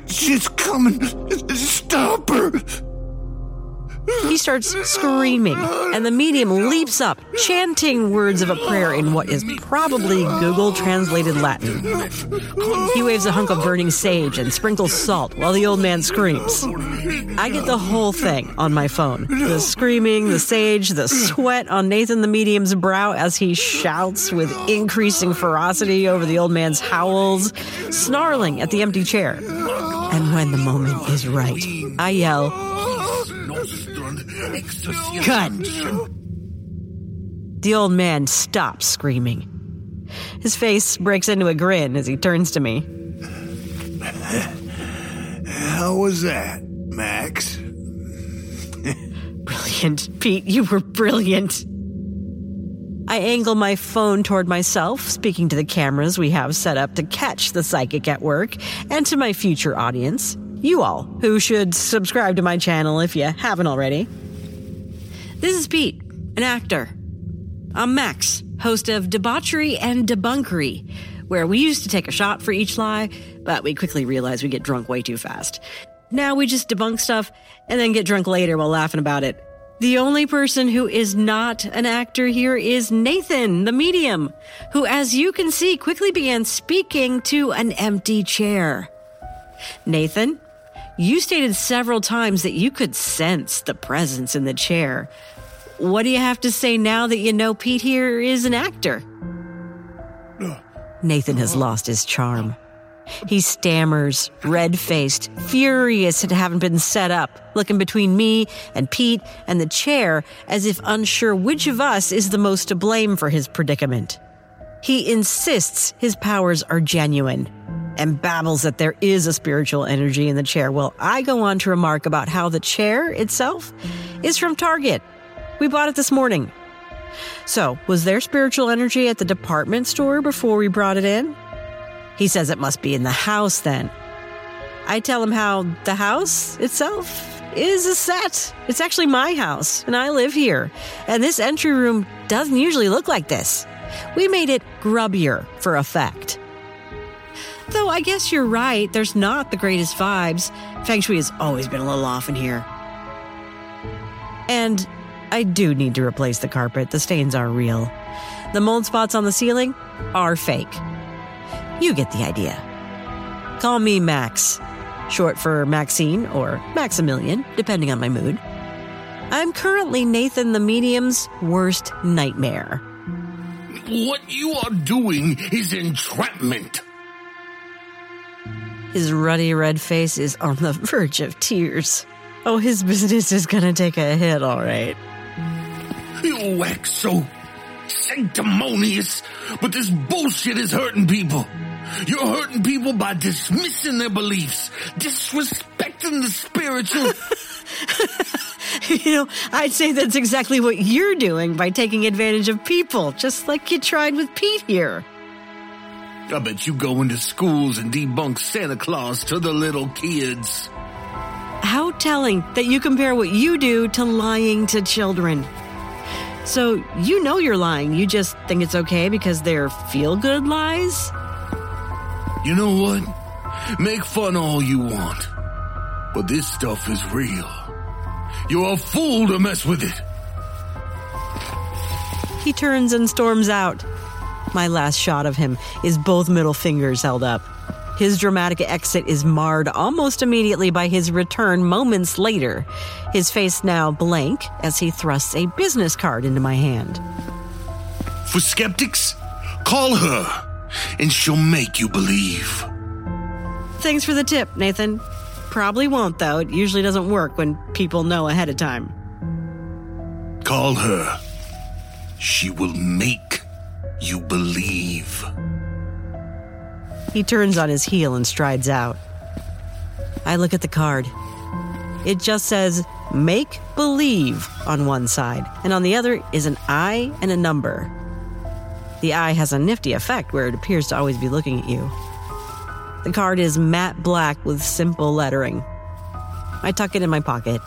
Stop her. He starts screaming, and the medium leaps up, chanting words of a prayer in what is probably Google-translated Latin. He waves a hunk of burning sage and sprinkles salt while the old man screams. I get the whole thing on my phone. The screaming, the sage, the sweat on Nathan the medium's brow as he shouts with increasing ferocity over the old man's howls, snarling at the empty chair. And when the moment is right, I yell, "Cut!" The old man stops screaming. His face breaks into a grin as he turns to me. How was that, Max? Brilliant, Pete. You were brilliant. I angle my phone toward myself, speaking to the cameras we have set up to catch the psychic at work, and to my future audience, you all, who should subscribe to my channel if you haven't already. This is Pete, an actor. I'm Max, host of Debauchery and Debunkery, where we used to take a shot for each lie, but we quickly realized we get drunk way too fast. Now we just debunk stuff and then get drunk later while laughing about it. The only person who is not an actor here is Nathan, the medium, who, as you can see, quickly began speaking to an empty chair. Nathan, you stated several times that you could sense the presence in the chair. What do you have to say now that you know Pete here is an actor? Nathan has lost his charm. He stammers, red-faced, furious at having been set up, looking between me and Pete and the chair as if unsure which of us is the most to blame for his predicament. He insists his powers are genuine and babbles that there is a spiritual energy in the chair. Well, I go on to remark about how the chair itself is from Target. We bought it this morning. So, was there spiritual energy at the department store before we brought it in? He says it must be in the house then. I tell him how the house itself is a set. It's actually my house, and I live here. And this entry room doesn't usually look like this. We made it grubbier for effect. Though I guess you're right, there's not the greatest vibes. Feng Shui has always been a little off in here. And I do need to replace the carpet. The stains are real. The mold spots on the ceiling are fake. You get the idea. Call me Max, short for Maxine or Maximilian, depending on my mood. I'm currently Nathan the Medium's worst nightmare. What you are doing is entrapment. His ruddy red face is on the verge of tears. Oh, his business is gonna take a hit, all right. You wax so sanctimonious, but this bullshit is hurting people. You're hurting people by dismissing their beliefs, disrespecting the spiritual. I'd say that's exactly what you're doing by taking advantage of people, just like you tried with Pete here. I bet you go into schools and debunk Santa Claus to the little kids. How telling that you compare what you do to lying to children. So you know you're lying, you just think it's okay because they're feel-good lies? You know what? Make fun all you want. But this stuff is real. You're a fool to mess with it. He turns and storms out. My last shot of him is both middle fingers held up. His dramatic exit is marred almost immediately by his return moments later, his face now blank as he thrusts a business card into my hand. For skeptics, call her, and she'll make you believe. Thanks for the tip, Nathan. Probably won't, though. It usually doesn't work when people know ahead of time. Call her. She will make you believe. He turns on his heel and strides out. I look at the card. It just says, make believe on one side, and on the other is an eye and a number. The eye has a nifty effect where it appears to always be looking at you. The card is matte black with simple lettering. I tuck it in my pocket.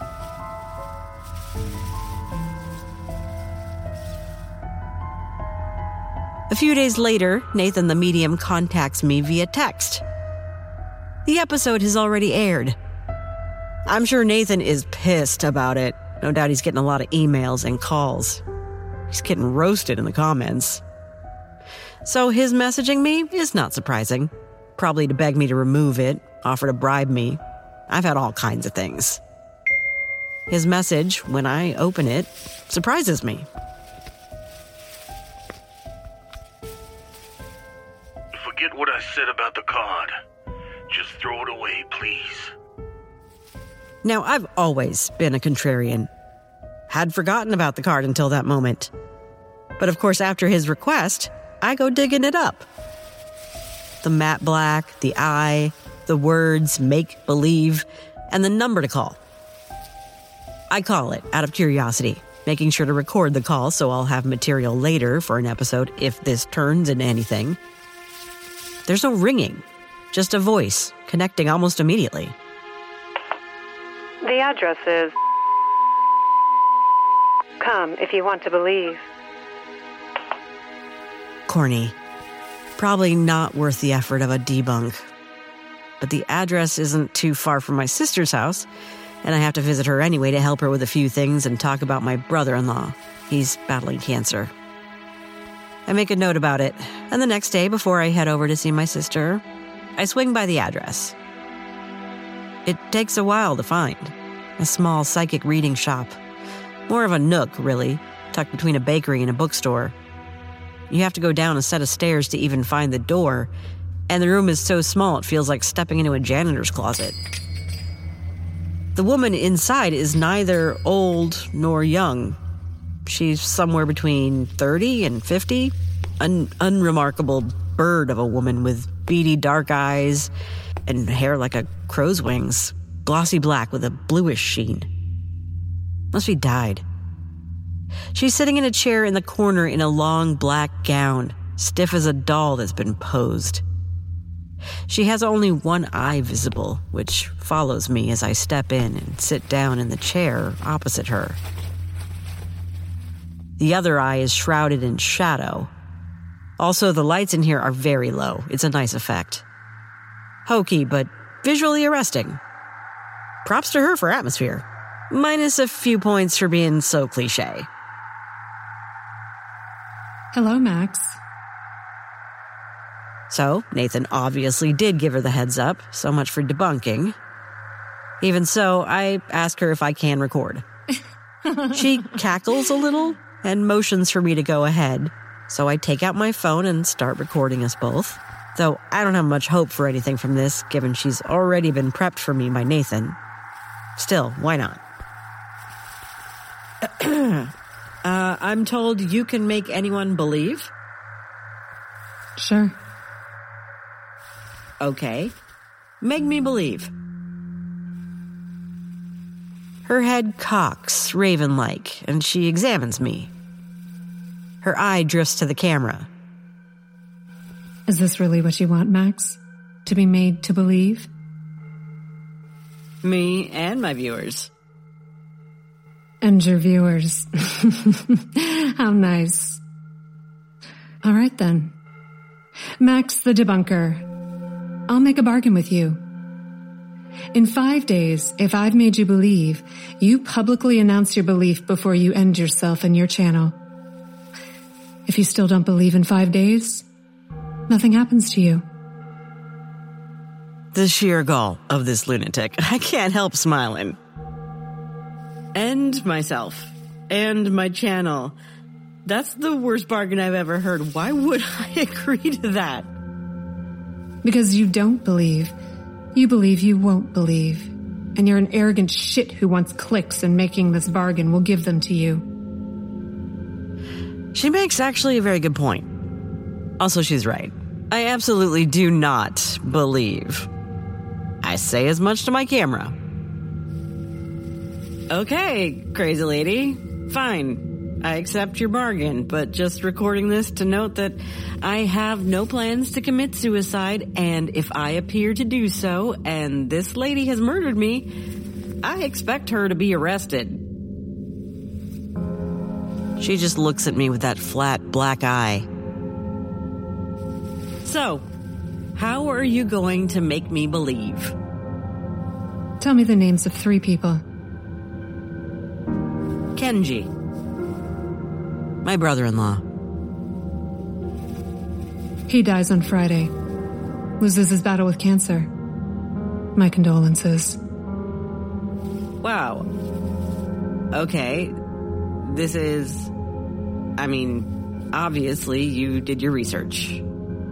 A few days later, Nathan the Medium contacts me via text. The episode has already aired. I'm sure Nathan is pissed about it. No doubt he's getting a lot of emails and calls. He's getting roasted in the comments. So his messaging me is not surprising. Probably to beg me to remove it, offer to bribe me. I've had all kinds of things. His message, when I open it, surprises me. Forget what I said about the card. Just throw it away, please. Now, I've always been a contrarian. Had forgotten about the card until that moment. But of course, after his request, I go digging it up. The matte black, the eye, the words make believe, and the number to call. I call it out of curiosity, making sure to record the call so I'll have material later for an episode if this turns into anything. There's no ringing, just a voice connecting almost immediately. The address is... Come if you want to believe. Corny. Probably not worth the effort of a debunk. But the address isn't too far from my sister's house, and I have to visit her anyway to help her with a few things and talk about my brother-in-law. He's battling cancer. I make a note about it, and the next day, before I head over to see my sister, I swing by the address. It takes a while to find. A small psychic reading shop. More of a nook, really, tucked between a bakery and a bookstore. You have to go down a set of stairs to even find the door, and the room is so small it feels like stepping into a janitor's closet. The woman inside is neither old nor young. She's somewhere between 30 and 50, an unremarkable bird of a woman with beady dark eyes, and hair like a crow's wings, glossy black with a bluish sheen. Must be dyed. She's sitting in a chair in the corner in a long black gown, stiff as a doll that's been posed. She has only one eye visible, which follows me as I step in and sit down in the chair opposite her. The other eye is shrouded in shadow. Also, the lights in here are very low. It's a nice effect. Hokey, but visually arresting. Props to her for atmosphere. Minus a few points for being so cliché. Hello, Max. So, Nathan obviously did give her the heads up, so much for debunking. Even so, I ask her if I can record. She cackles a little and motions for me to go ahead, so I take out my phone and start recording us both. Though I don't have much hope for anything from this, given she's already been prepped for me by Nathan. Still, why not? I'm told you can make anyone believe? Sure. Okay. Make me believe. Her head cocks, raven-like, and she examines me. Her eye drifts to the camera. Is this really what you want, Max? To be made to believe? Me and my viewers. And your viewers. How nice. All right, then. Max the debunker. I'll make a bargain with you. In 5 days, if I've made you believe, you publicly announce your belief before you end yourself and your channel. If you still don't believe in 5 days, nothing happens to you. The sheer gall of this lunatic. I can't help smiling. End myself. And my channel. That's the worst bargain I've ever heard. Why would I agree to that? Because you don't believe. You believe you won't believe. And you're an arrogant shit who wants clicks, and making this bargain will give them to you. She makes actually a very good point. Also, she's right. I absolutely do not believe. I say as much to my camera. Okay, crazy lady. Fine. I accept your bargain, but just recording this to note that I have no plans to commit suicide, and if I appear to do so, and this lady has murdered me, I expect her to be arrested. She just looks at me with that flat black eye. So, how are you going to make me believe? Tell me the names of 3 people. Kenji. My brother-in-law. He dies on Friday. Loses his battle with cancer. My condolences. Wow. Okay. This is... obviously you did your research.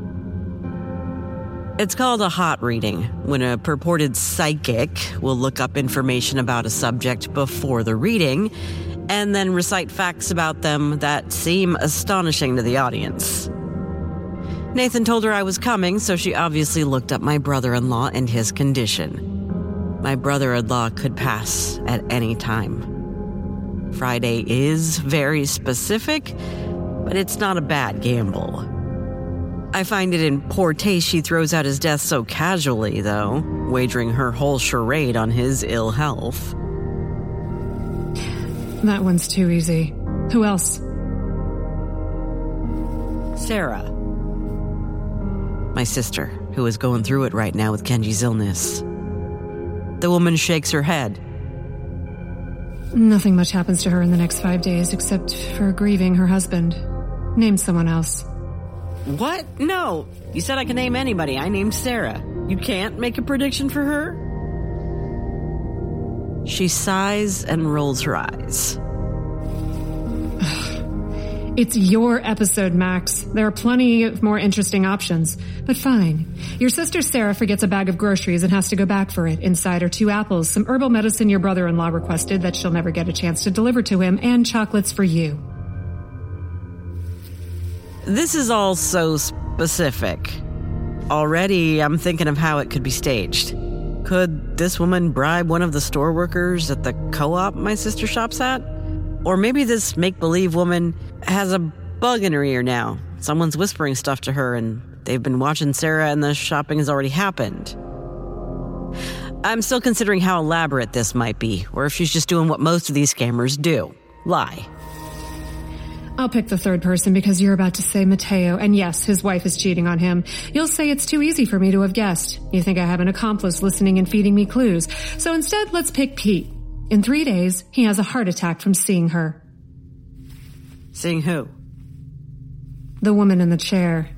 It's called a hot reading, when a purported psychic will look up information about a subject before the reading, and then recite facts about them that seem astonishing to the audience. Nathan told her I was coming, so she obviously looked up my brother-in-law and his condition. My brother-in-law could pass at any time. Friday is very specific, but it's not a bad gamble. I find it in poor taste she throws out his death so casually, though, wagering her whole charade on his ill health. That one's too easy. Who else? Sarah. My sister, who is going through it right now with Kenji's illness. The woman shakes her head. Nothing much happens to her in the next 5 days except for grieving her husband. Name someone else. What? No. You said I can name anybody. I named Sarah. You can't make a prediction for her? She sighs and rolls her eyes. It's your episode, Max. There are plenty of more interesting options. But fine. Your sister Sarah forgets a bag of groceries and has to go back for it. Inside are 2 apples, some herbal medicine your brother-in-law requested that she'll never get a chance to deliver to him, and chocolates for you. This is all so specific. Already, I'm thinking of how it could be staged. Could this woman bribe one of the store workers at the co-op my sister shops at? Or maybe this make-believe woman has a bug in her ear now. Someone's whispering stuff to her and they've been watching Sarah and the shopping has already happened. I'm still considering how elaborate this might be, or if she's just doing what most of these scammers do. Lie. I'll pick the third person because you're about to say Mateo, and yes, his wife is cheating on him. You'll say it's too easy for me to have guessed. You think I have an accomplice listening and feeding me clues. So instead, let's pick Pete. In 3 days, he has a heart attack from seeing her. Seeing who? The woman in the chair.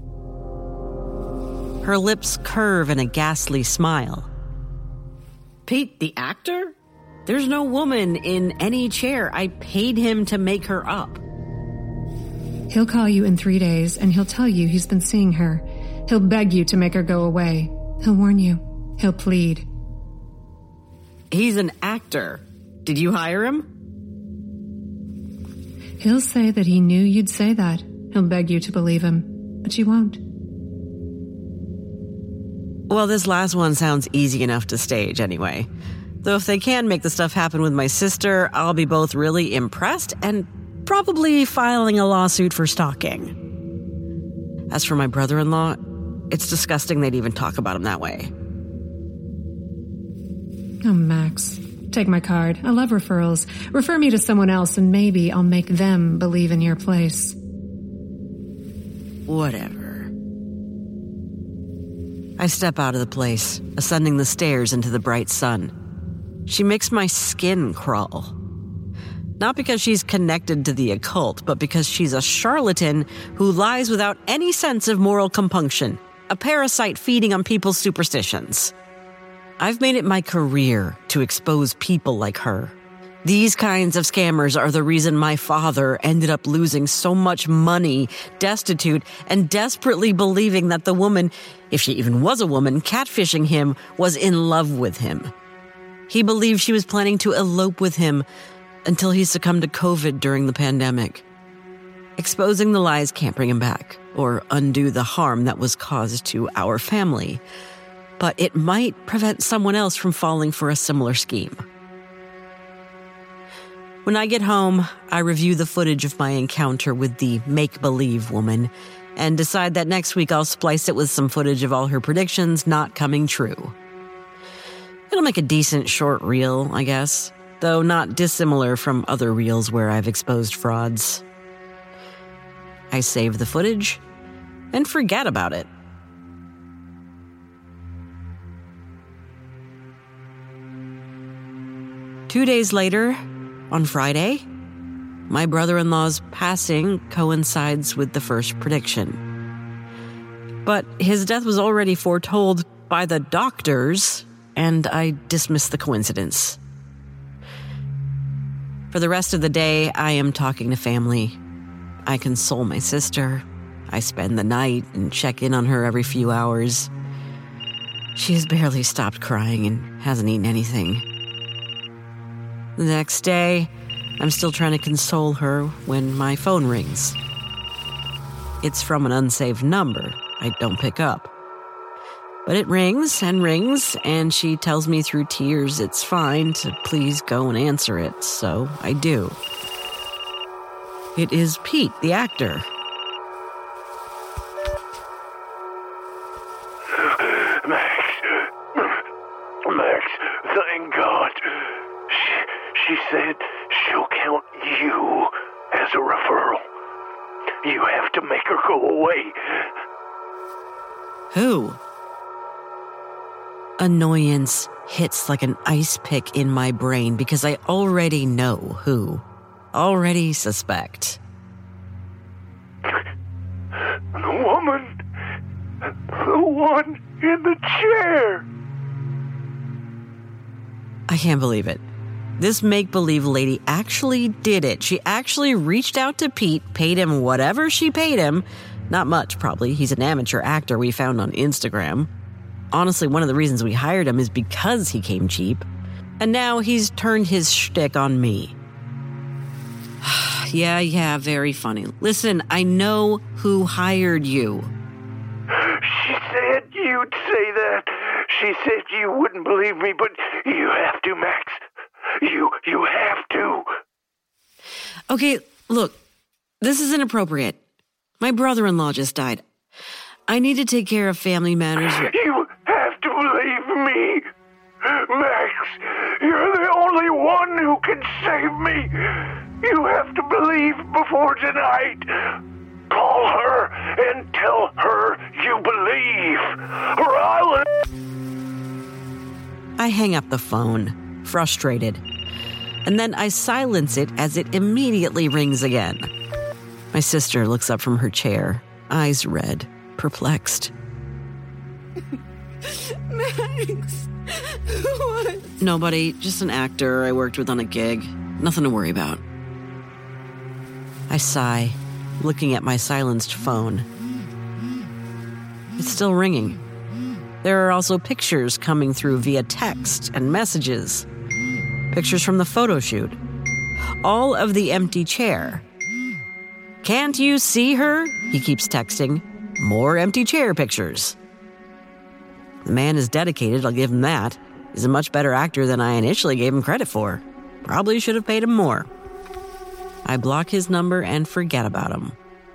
Her lips curve in a ghastly smile. Pete, the actor? There's no woman in any chair. I paid him to make her up. He'll call you in 3 days, and he'll tell you he's been seeing her. He'll beg you to make her go away. He'll warn you. He'll plead. He's an actor. Did you hire him? He'll say that he knew you'd say that. He'll beg you to believe him, but you won't. Well, this last one sounds easy enough to stage anyway. Though if they can make the stuff happen with my sister, I'll be both really impressed and probably filing a lawsuit for stalking. As for my brother-in-law, it's disgusting they'd even talk about him that way. Oh, Max, take my card. I love referrals. Refer me to someone else and maybe I'll make them believe in your place. Whatever. I step out of the place, ascending the stairs into the bright sun. She makes my skin crawl. Not because she's connected to the occult, but because she's a charlatan who lies without any sense of moral compunction, a parasite feeding on people's superstitions. I've made it my career to expose people like her. These kinds of scammers are the reason my father ended up losing so much money, destitute, and desperately believing that the woman, if she even was a woman, catfishing him, was in love with him. He believed she was planning to elope with him until he succumbed to COVID during the pandemic. Exposing the lies can't bring him back or undo the harm that was caused to our family, but it might prevent someone else from falling for a similar scheme. When I get home, I review the footage of my encounter with the make-believe woman and decide that next week I'll splice it with some footage of all her predictions not coming true. It'll make a decent short reel, I guess, though not dissimilar from other reels where I've exposed frauds. I save the footage and forget about it. Two days later, on Friday, my brother-in-law's passing coincides with the first prediction. But his death was already foretold by the doctors, and I dismiss the coincidence. For the rest of the day, I am talking to family. I console my sister. I spend the night and check in on her every few hours. She has barely stopped crying and hasn't eaten anything. The next day, I'm still trying to console her when my phone rings. It's from an unsaved number I don't pick up. But it rings, and she tells me through tears it's fine to please go and answer it, so I do. It is Pete, the actor. Max, thank God. She said she'll count you as a referral. You have to make her go away. Who? Annoyance hits like an ice pick in my brain because I already know who. Already suspect. The woman. The one in the chair. I can't believe it. This make-believe lady actually did it. She actually reached out to Pete, paid him whatever she paid him. Not much, probably. He's an amateur actor we found on Instagram. Honestly, one of the reasons we hired him is because he came cheap. And now he's turned his shtick on me. Yeah, very funny. Listen, I know who hired you. She said you'd say that. She said you wouldn't believe me, but you have to, Max. You have to. Okay, look, this is inappropriate. My brother-in-law just died. I need to take care of family matters. You have to believe me. Max, you're the only one who can save me. You have to believe before tonight. Call her and tell her you believe, or I'll... I hang up the phone, frustrated, and then I silence it as it immediately rings again. My sister looks up from her chair, eyes red, perplexed. Max, what? Nobody, just an actor I worked with on a gig. Nothing to worry about. I sigh, looking at my silenced phone. It's still ringing. There are also pictures coming through via text and messages. Pictures from the photo shoot. All of the empty chair. Can't you see her? He keeps texting. More empty chair pictures. The man is dedicated, I'll give him that. He's a much better actor than I initially gave him credit for. Probably should have paid him more. I block his number and forget about him.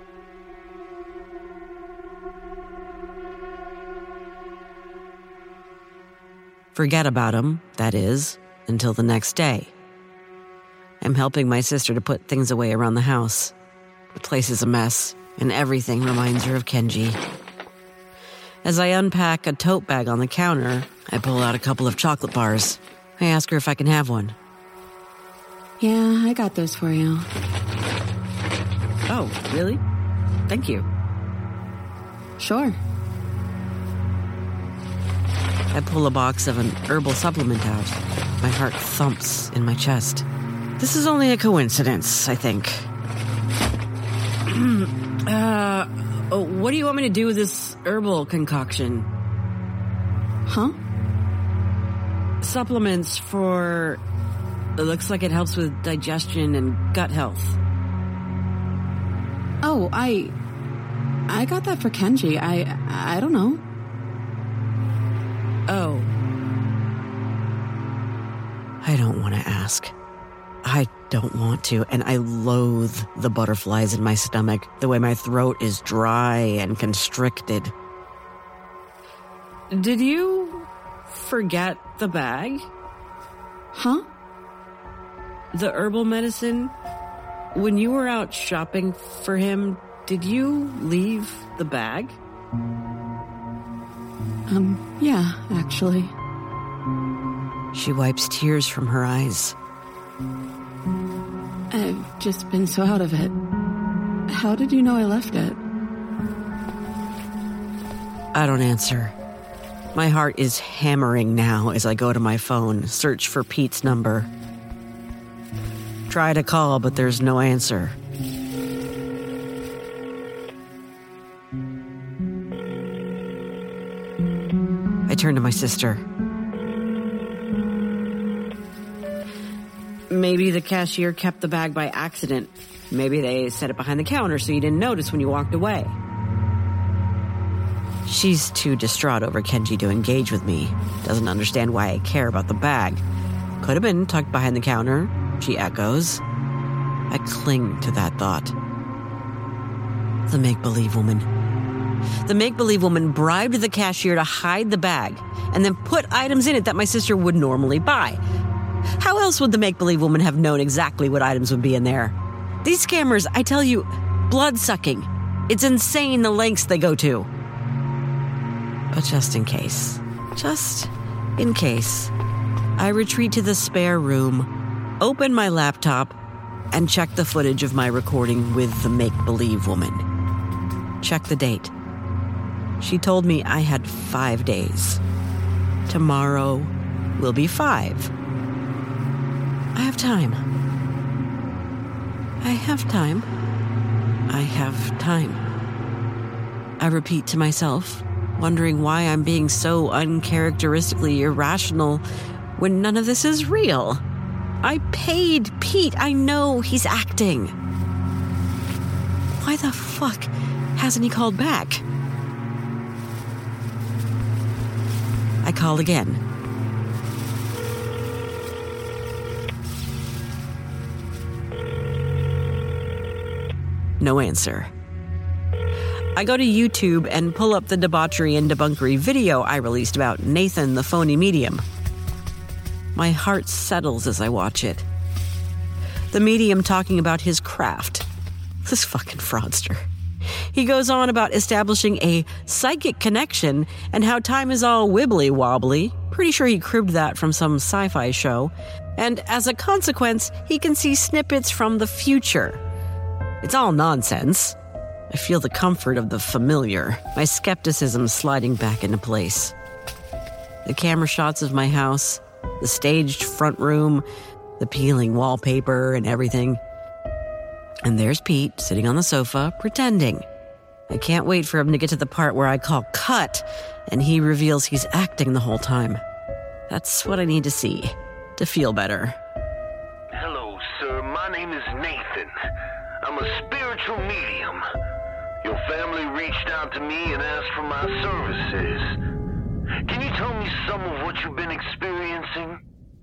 Forget about him, that is, until the next day. I'm helping my sister to put things away around the house. The place is a mess, and everything reminds her of Kenji. As I unpack a tote bag on the counter, I pull out a couple of chocolate bars. I ask her if I can have one. Yeah, I got those for you. Oh, really? Thank you. Sure. I pull a box of an herbal supplement out. My heart thumps in my chest. This is only a coincidence, I think. What do you want me to do with this herbal concoction? Huh? Supplements for... It looks like it helps with digestion and gut health. Oh, I got that for Kenji. I don't know. Oh. I don't want to ask. I don't want to, and I loathe the butterflies in my stomach, the way my throat is dry and constricted. Did you forget the bag? Huh? The herbal medicine? When you were out shopping for him, did you leave the bag? Yeah, actually. She wipes tears from her eyes. I've just been so out of it. How did you know I left it? I don't answer. My heart is hammering now as I go to my phone, search for Pete's number. Try to call, but there's no answer. I turn to my sister. Maybe the cashier kept the bag by accident. Maybe they set it behind the counter so you didn't notice when you walked away. She's too distraught over Kenji to engage with me. Doesn't understand why I care about the bag. Could have been tucked behind the counter, she echoes. I cling to that thought. The make-believe woman. The make-believe woman bribed the cashier to hide the bag and then put items in it that my sister would normally buy. How else would the make-believe woman have known exactly what items would be in there? These scammers, I tell you, blood-sucking. It's insane the lengths they go to. But just in case, I retreat to the spare room, open my laptop, and check the footage of my recording with the make-believe woman. Check the date. She told me I had 5 days. Tomorrow will be 5. I have time. I repeat to myself, wondering why I'm being so uncharacteristically irrational when none of this is real. I paid Pete. I know he's acting. Why the fuck hasn't he called back? call again. No answer. I go to YouTube and pull up the debauchery and debunkery video I released about Nathan, the phony medium. My heart settles as I watch it. The medium talking about his craft. This fucking fraudster. He goes on about establishing a psychic connection and how time is all wibbly-wobbly. Pretty sure he cribbed that from some sci-fi show. And as a consequence, he can see snippets from the future. It's all nonsense. I feel the comfort of the familiar, my skepticism sliding back into place. The camera shots of my house, the staged front room, the peeling wallpaper and everything. And there's Pete sitting on the sofa, pretending. I can't wait for him to get to the part where I call cut, and he reveals he's acting the whole time. That's what I need to see, to feel better. Hello, sir. My name is Nathan. I'm a spiritual medium. Your family reached out to me and asked for my services. Can you tell me some of what you've been experiencing?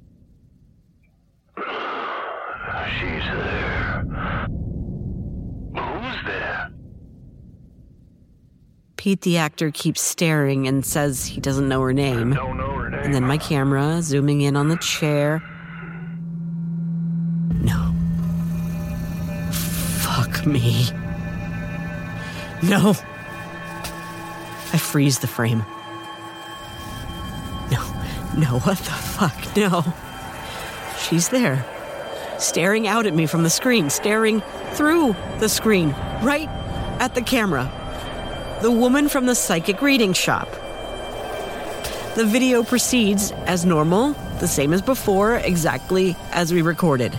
She's there. Who's there? Pete the actor keeps staring and says he doesn't know her name. And then my camera zooming in on the chair. No. Fuck me. No. I freeze the frame. No, what the fuck? No. She's there. Staring out at me from the screen, staring through the screen, right at the camera. The woman from the psychic reading shop. The video proceeds as normal, the same as before, exactly as we recorded.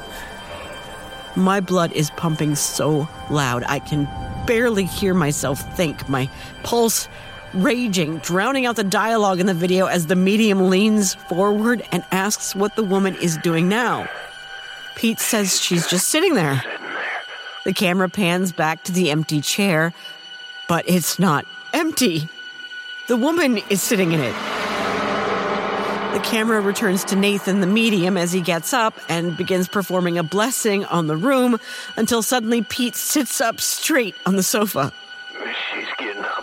My blood is pumping so loud, I can barely hear myself think, my pulse raging, drowning out the dialogue in the video as the medium leans forward and asks what the woman is doing now. Pete says she's just sitting there. The camera pans back to the empty chair, but it's not empty. The woman is sitting in it. The camera returns to Nathan, the medium, as he gets up and begins performing a blessing on the room until suddenly Pete sits up straight on the sofa. She's getting up.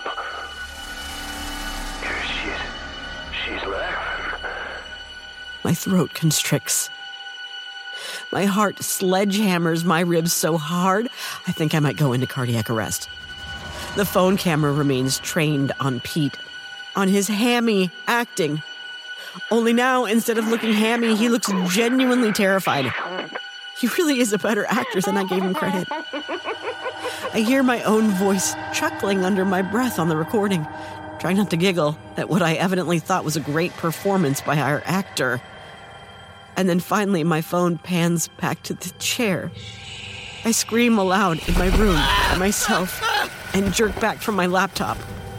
She's laughing. My throat constricts. My heart sledgehammers my ribs so hard, I think I might go into cardiac arrest. The phone camera remains trained on Pete, on his hammy acting. Only now, instead of looking hammy, he looks genuinely terrified. He really is a better actor than I gave him credit. I hear my own voice chuckling under my breath on the recording, trying not to giggle at what I evidently thought was a great performance by our actor. And then finally, my phone pans back to the chair. I scream aloud in my room by myself and jerk back from my laptop.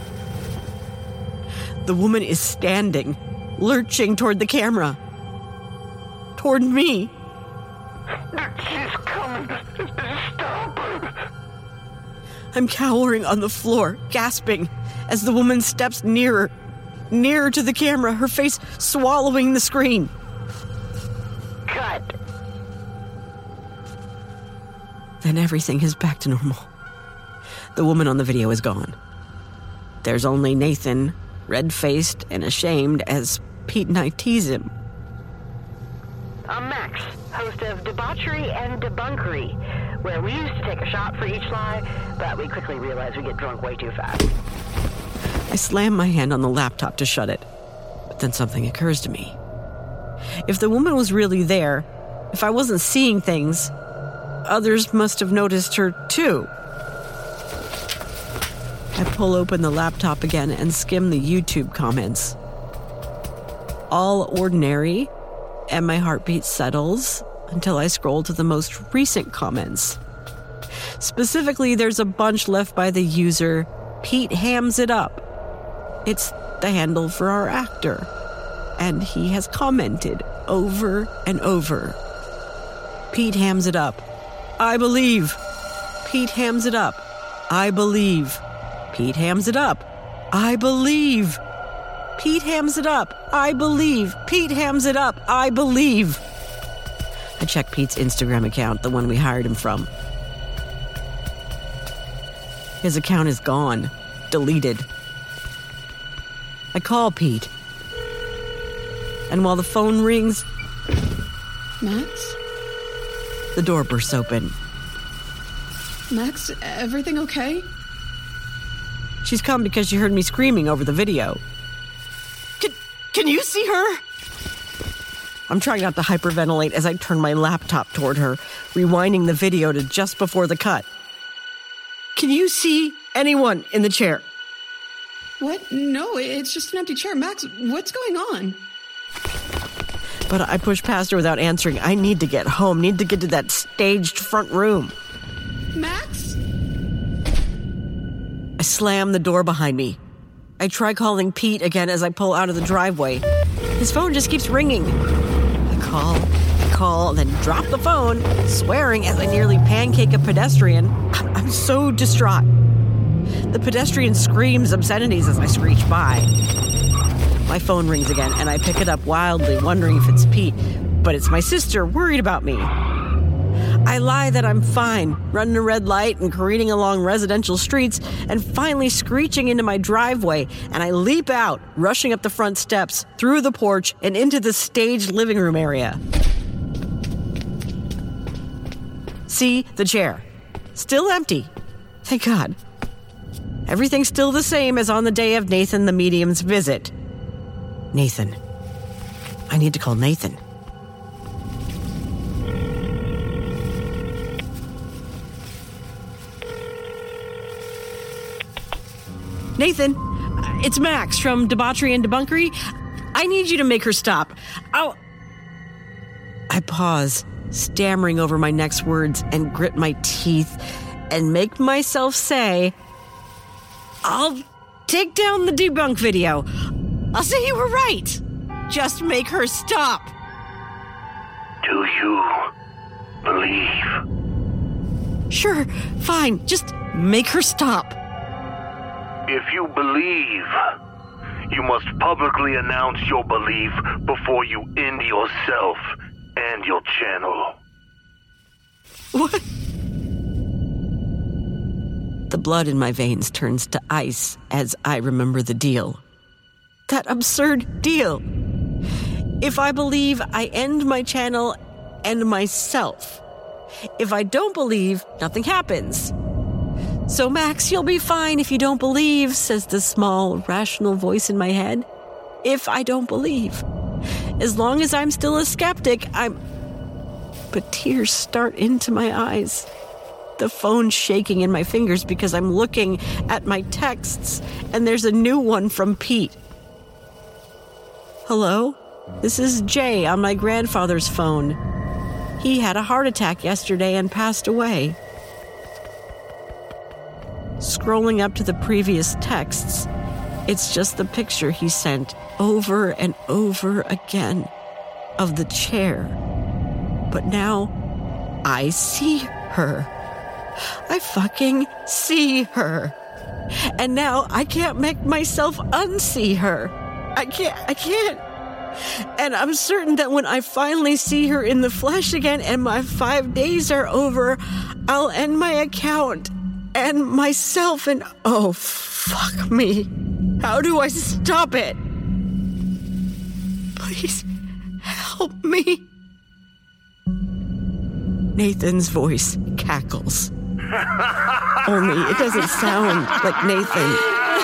The woman is standing, lurching toward the camera. Toward me. She's coming. Stop her. I'm cowering on the floor, gasping, as the woman steps nearer to the camera, her face swallowing the screen. Cut. Then everything is back to normal. The woman on the video is gone. There's only Nathan, red-faced and ashamed, as Pete and I tease him. I'm Max, host of Debauchery and Debunkery, where we used to take a shot for each lie, but we quickly realized we get drunk way too fast. I slam my hand on the laptop to shut it, but then something occurs to me. If the woman was really there, if I wasn't seeing things, others must have noticed her too. I pull open the laptop again and skim the YouTube comments. All ordinary, and my heartbeat settles until I scroll to the most recent comments. Specifically, there's a bunch left by the user Pete Hams It Up. It's the handle for our actor, and he has commented over and over. Pete Hams It Up. I believe. Pete Hams It Up. I believe. Pete Hams It Up. I believe. Pete hams it up. I believe. Pete hams it up. I believe. I check Pete's Instagram account, the one we hired him from. His account is gone. Deleted. I call Pete. And while the phone rings... Max? The door bursts open. Max, everything okay? She's come because she heard me screaming over the video. Can you see her? I'm trying not to hyperventilate as I turn my laptop toward her, rewinding the video to just before the cut. Can you see anyone in the chair? What? No, it's just an empty chair. Max, what's going on? But I push past her without answering. I need to get home, need to get to that staged front room. Max? I slam the door behind me. I try calling Pete again as I pull out of the driveway. His phone just keeps ringing. I call, then drop the phone, swearing as I nearly pancake a pedestrian. I'm so distraught. The pedestrian screams obscenities as I screech by. My phone rings again, and I pick it up wildly, wondering if it's Pete. But it's my sister, worried about me. I lie that I'm fine, running a red light and careening along residential streets, and finally screeching into my driveway, and I leap out, rushing up the front steps, through the porch, and into the staged living room area. See, the chair. Still empty. Thank God. Everything's still the same as on the day of Nathan the medium's visit. Nathan. I need to call Nathan. Nathan, it's Max from Debauchery and Debunkery. I need you to make her stop. I pause, stammering over my next words, and grit my teeth and make myself say, I'll take down the debunk video. I'll say you were right. Just make her stop. Do you believe? Sure, fine. Just make her stop. If you believe, you must publicly announce your belief before you end yourself and your channel. What? The blood in my veins turns to ice as I remember the deal. That absurd deal. If I believe, I end my channel and myself. If I don't believe, nothing happens. So, Max, you'll be fine if you don't believe, says the small, rational voice in my head. If I don't believe. As long as I'm still a skeptic, But tears start into my eyes. The phone's shaking in my fingers because I'm looking at my texts, and there's a new one from Pete. Hello? This is Jay on my grandfather's phone. He had a heart attack yesterday and passed away. Scrolling up to the previous texts, it's just the picture he sent over and over again of the chair. But now, I see her. I fucking see her. And now I can't make myself unsee her. I can't. And I'm certain that when I finally see her in the flesh again and my 5 days are over, I'll end my account and myself, and oh, fuck me. How do I stop it? Please help me. Nathan's voice cackles. Only it doesn't sound like Nathan.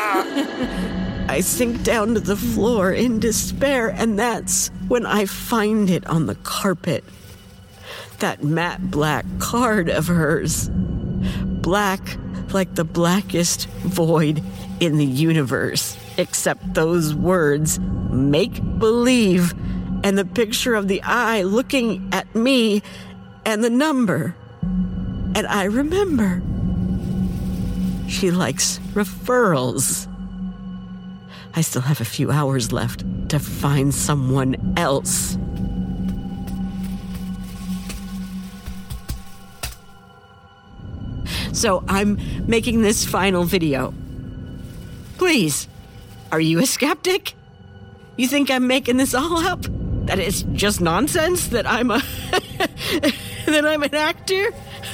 I sink down to the floor in despair, and that's when I find it on the carpet. That matte black card of hers. Black like the blackest void in the universe, except those words, make believe, and the picture of the eye looking at me, and the number. And I remember. She likes referrals. I still have a few hours left to find someone else. So I'm making this final video. Please, are you a skeptic? You think I'm making this all up? That it's just nonsense? That I'm an actor?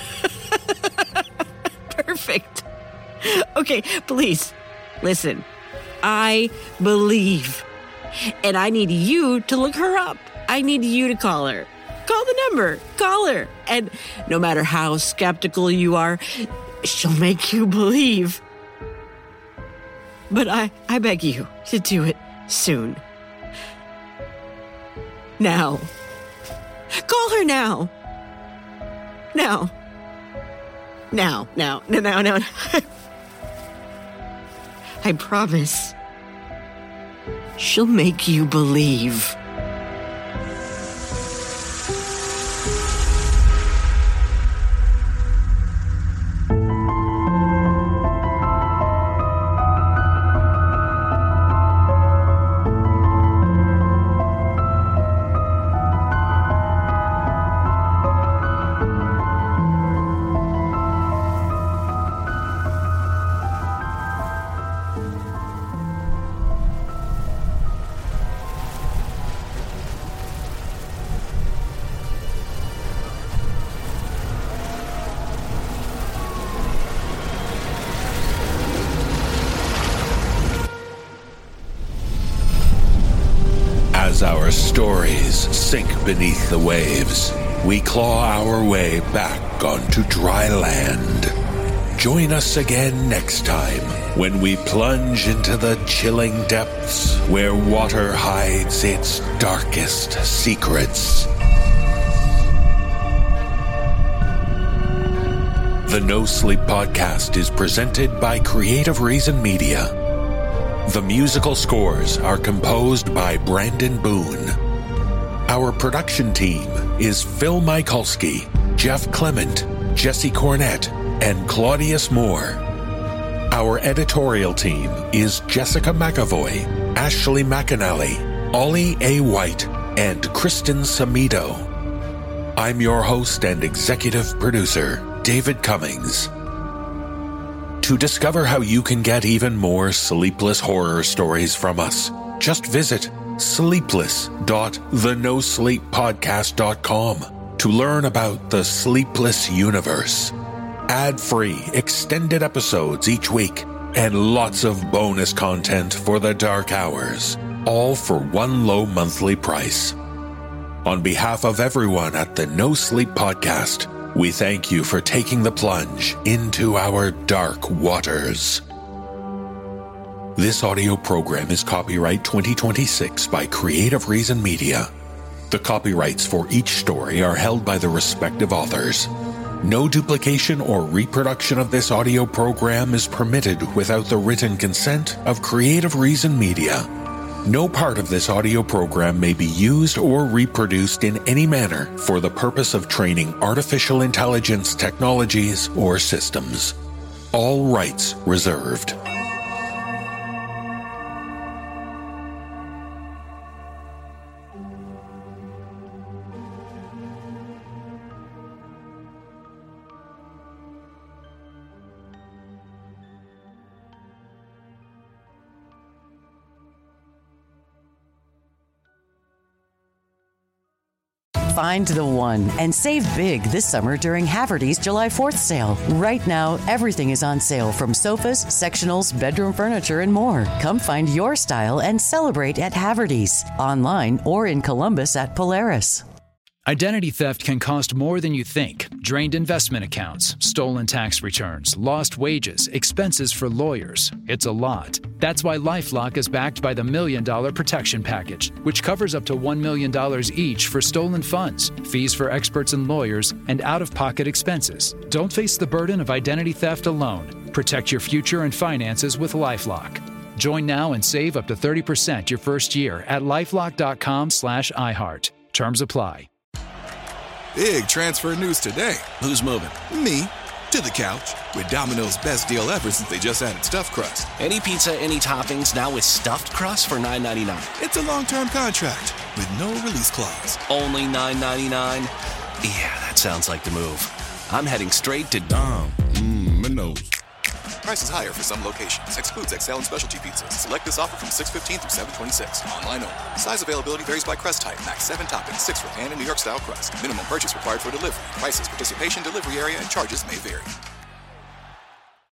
Perfect. Okay, please, listen. I believe. And I need you to look her up. I need you to call her. Call the number. Call her. And no matter how skeptical you are, she'll make you believe. But I beg you to do it soon. Now. Call her now. Now. Now. I promise. She'll make you believe. As our stories sink beneath the waves, we claw our way back onto dry land. Join us again next time when we plunge into the chilling depths where water hides its darkest secrets. The No Sleep Podcast is presented by Creative Reason Media. The musical scores are composed by Brandon Boone. Our production team is Phil Michalski, Jeff Clement, Jesse Cornett, and Claudius Moore. Our editorial team is Jessica McAvoy, Ashley McAnally, Ollie A. White, and Kristen Samido. I'm your host and executive producer, David Cummings. To discover how you can get even more sleepless horror stories from us, just visit sleepless.thenosleeppodcast.com to learn about the Sleepless universe. Ad-free, extended episodes each week, and lots of bonus content for the dark hours, all for one low monthly price. On behalf of everyone at the No Sleep Podcast, we thank you for taking the plunge into our dark waters. This audio program is copyright 2026 by Creative Reason Media. The copyrights for each story are held by the respective authors. No duplication or reproduction of this audio program is permitted without the written consent of Creative Reason Media. No part of this audio program may be used or reproduced in any manner for the purpose of training artificial intelligence technologies or systems. All rights reserved. Find the one and save big this summer during Haverty's July 4th sale. Right now, everything is on sale, from sofas, sectionals, bedroom furniture, and more. Come find your style and celebrate at Haverty's, online or in Columbus at Polaris. Identity theft can cost more than you think. Drained investment accounts, stolen tax returns, lost wages, expenses for lawyers. It's a lot. That's why LifeLock is backed by the $1 Million Protection Package, which covers up to $1 million each for stolen funds, fees for experts and lawyers, and out-of-pocket expenses. Don't face the burden of identity theft alone. Protect your future and finances with LifeLock. Join now and save up to 30% your first year at LifeLock.com/iHeart. Terms apply. Big transfer news today. Who's moving? Me. To the couch. With Domino's best deal ever since they just added stuffed crust. Any pizza, any toppings, now with stuffed crust for $9.99. It's a long-term contract with no release clause. Only $9.99? Yeah, that sounds like the move. I'm heading straight to Domino's. Prices higher for some locations. Excludes XL and specialty pizzas. Select this offer from 6/15 through 7/26. Online only. Size availability varies by crust type. Max 7 toppings, 6 for pan and New York style crust. Minimum purchase required for delivery. Prices, participation, delivery area, and charges may vary.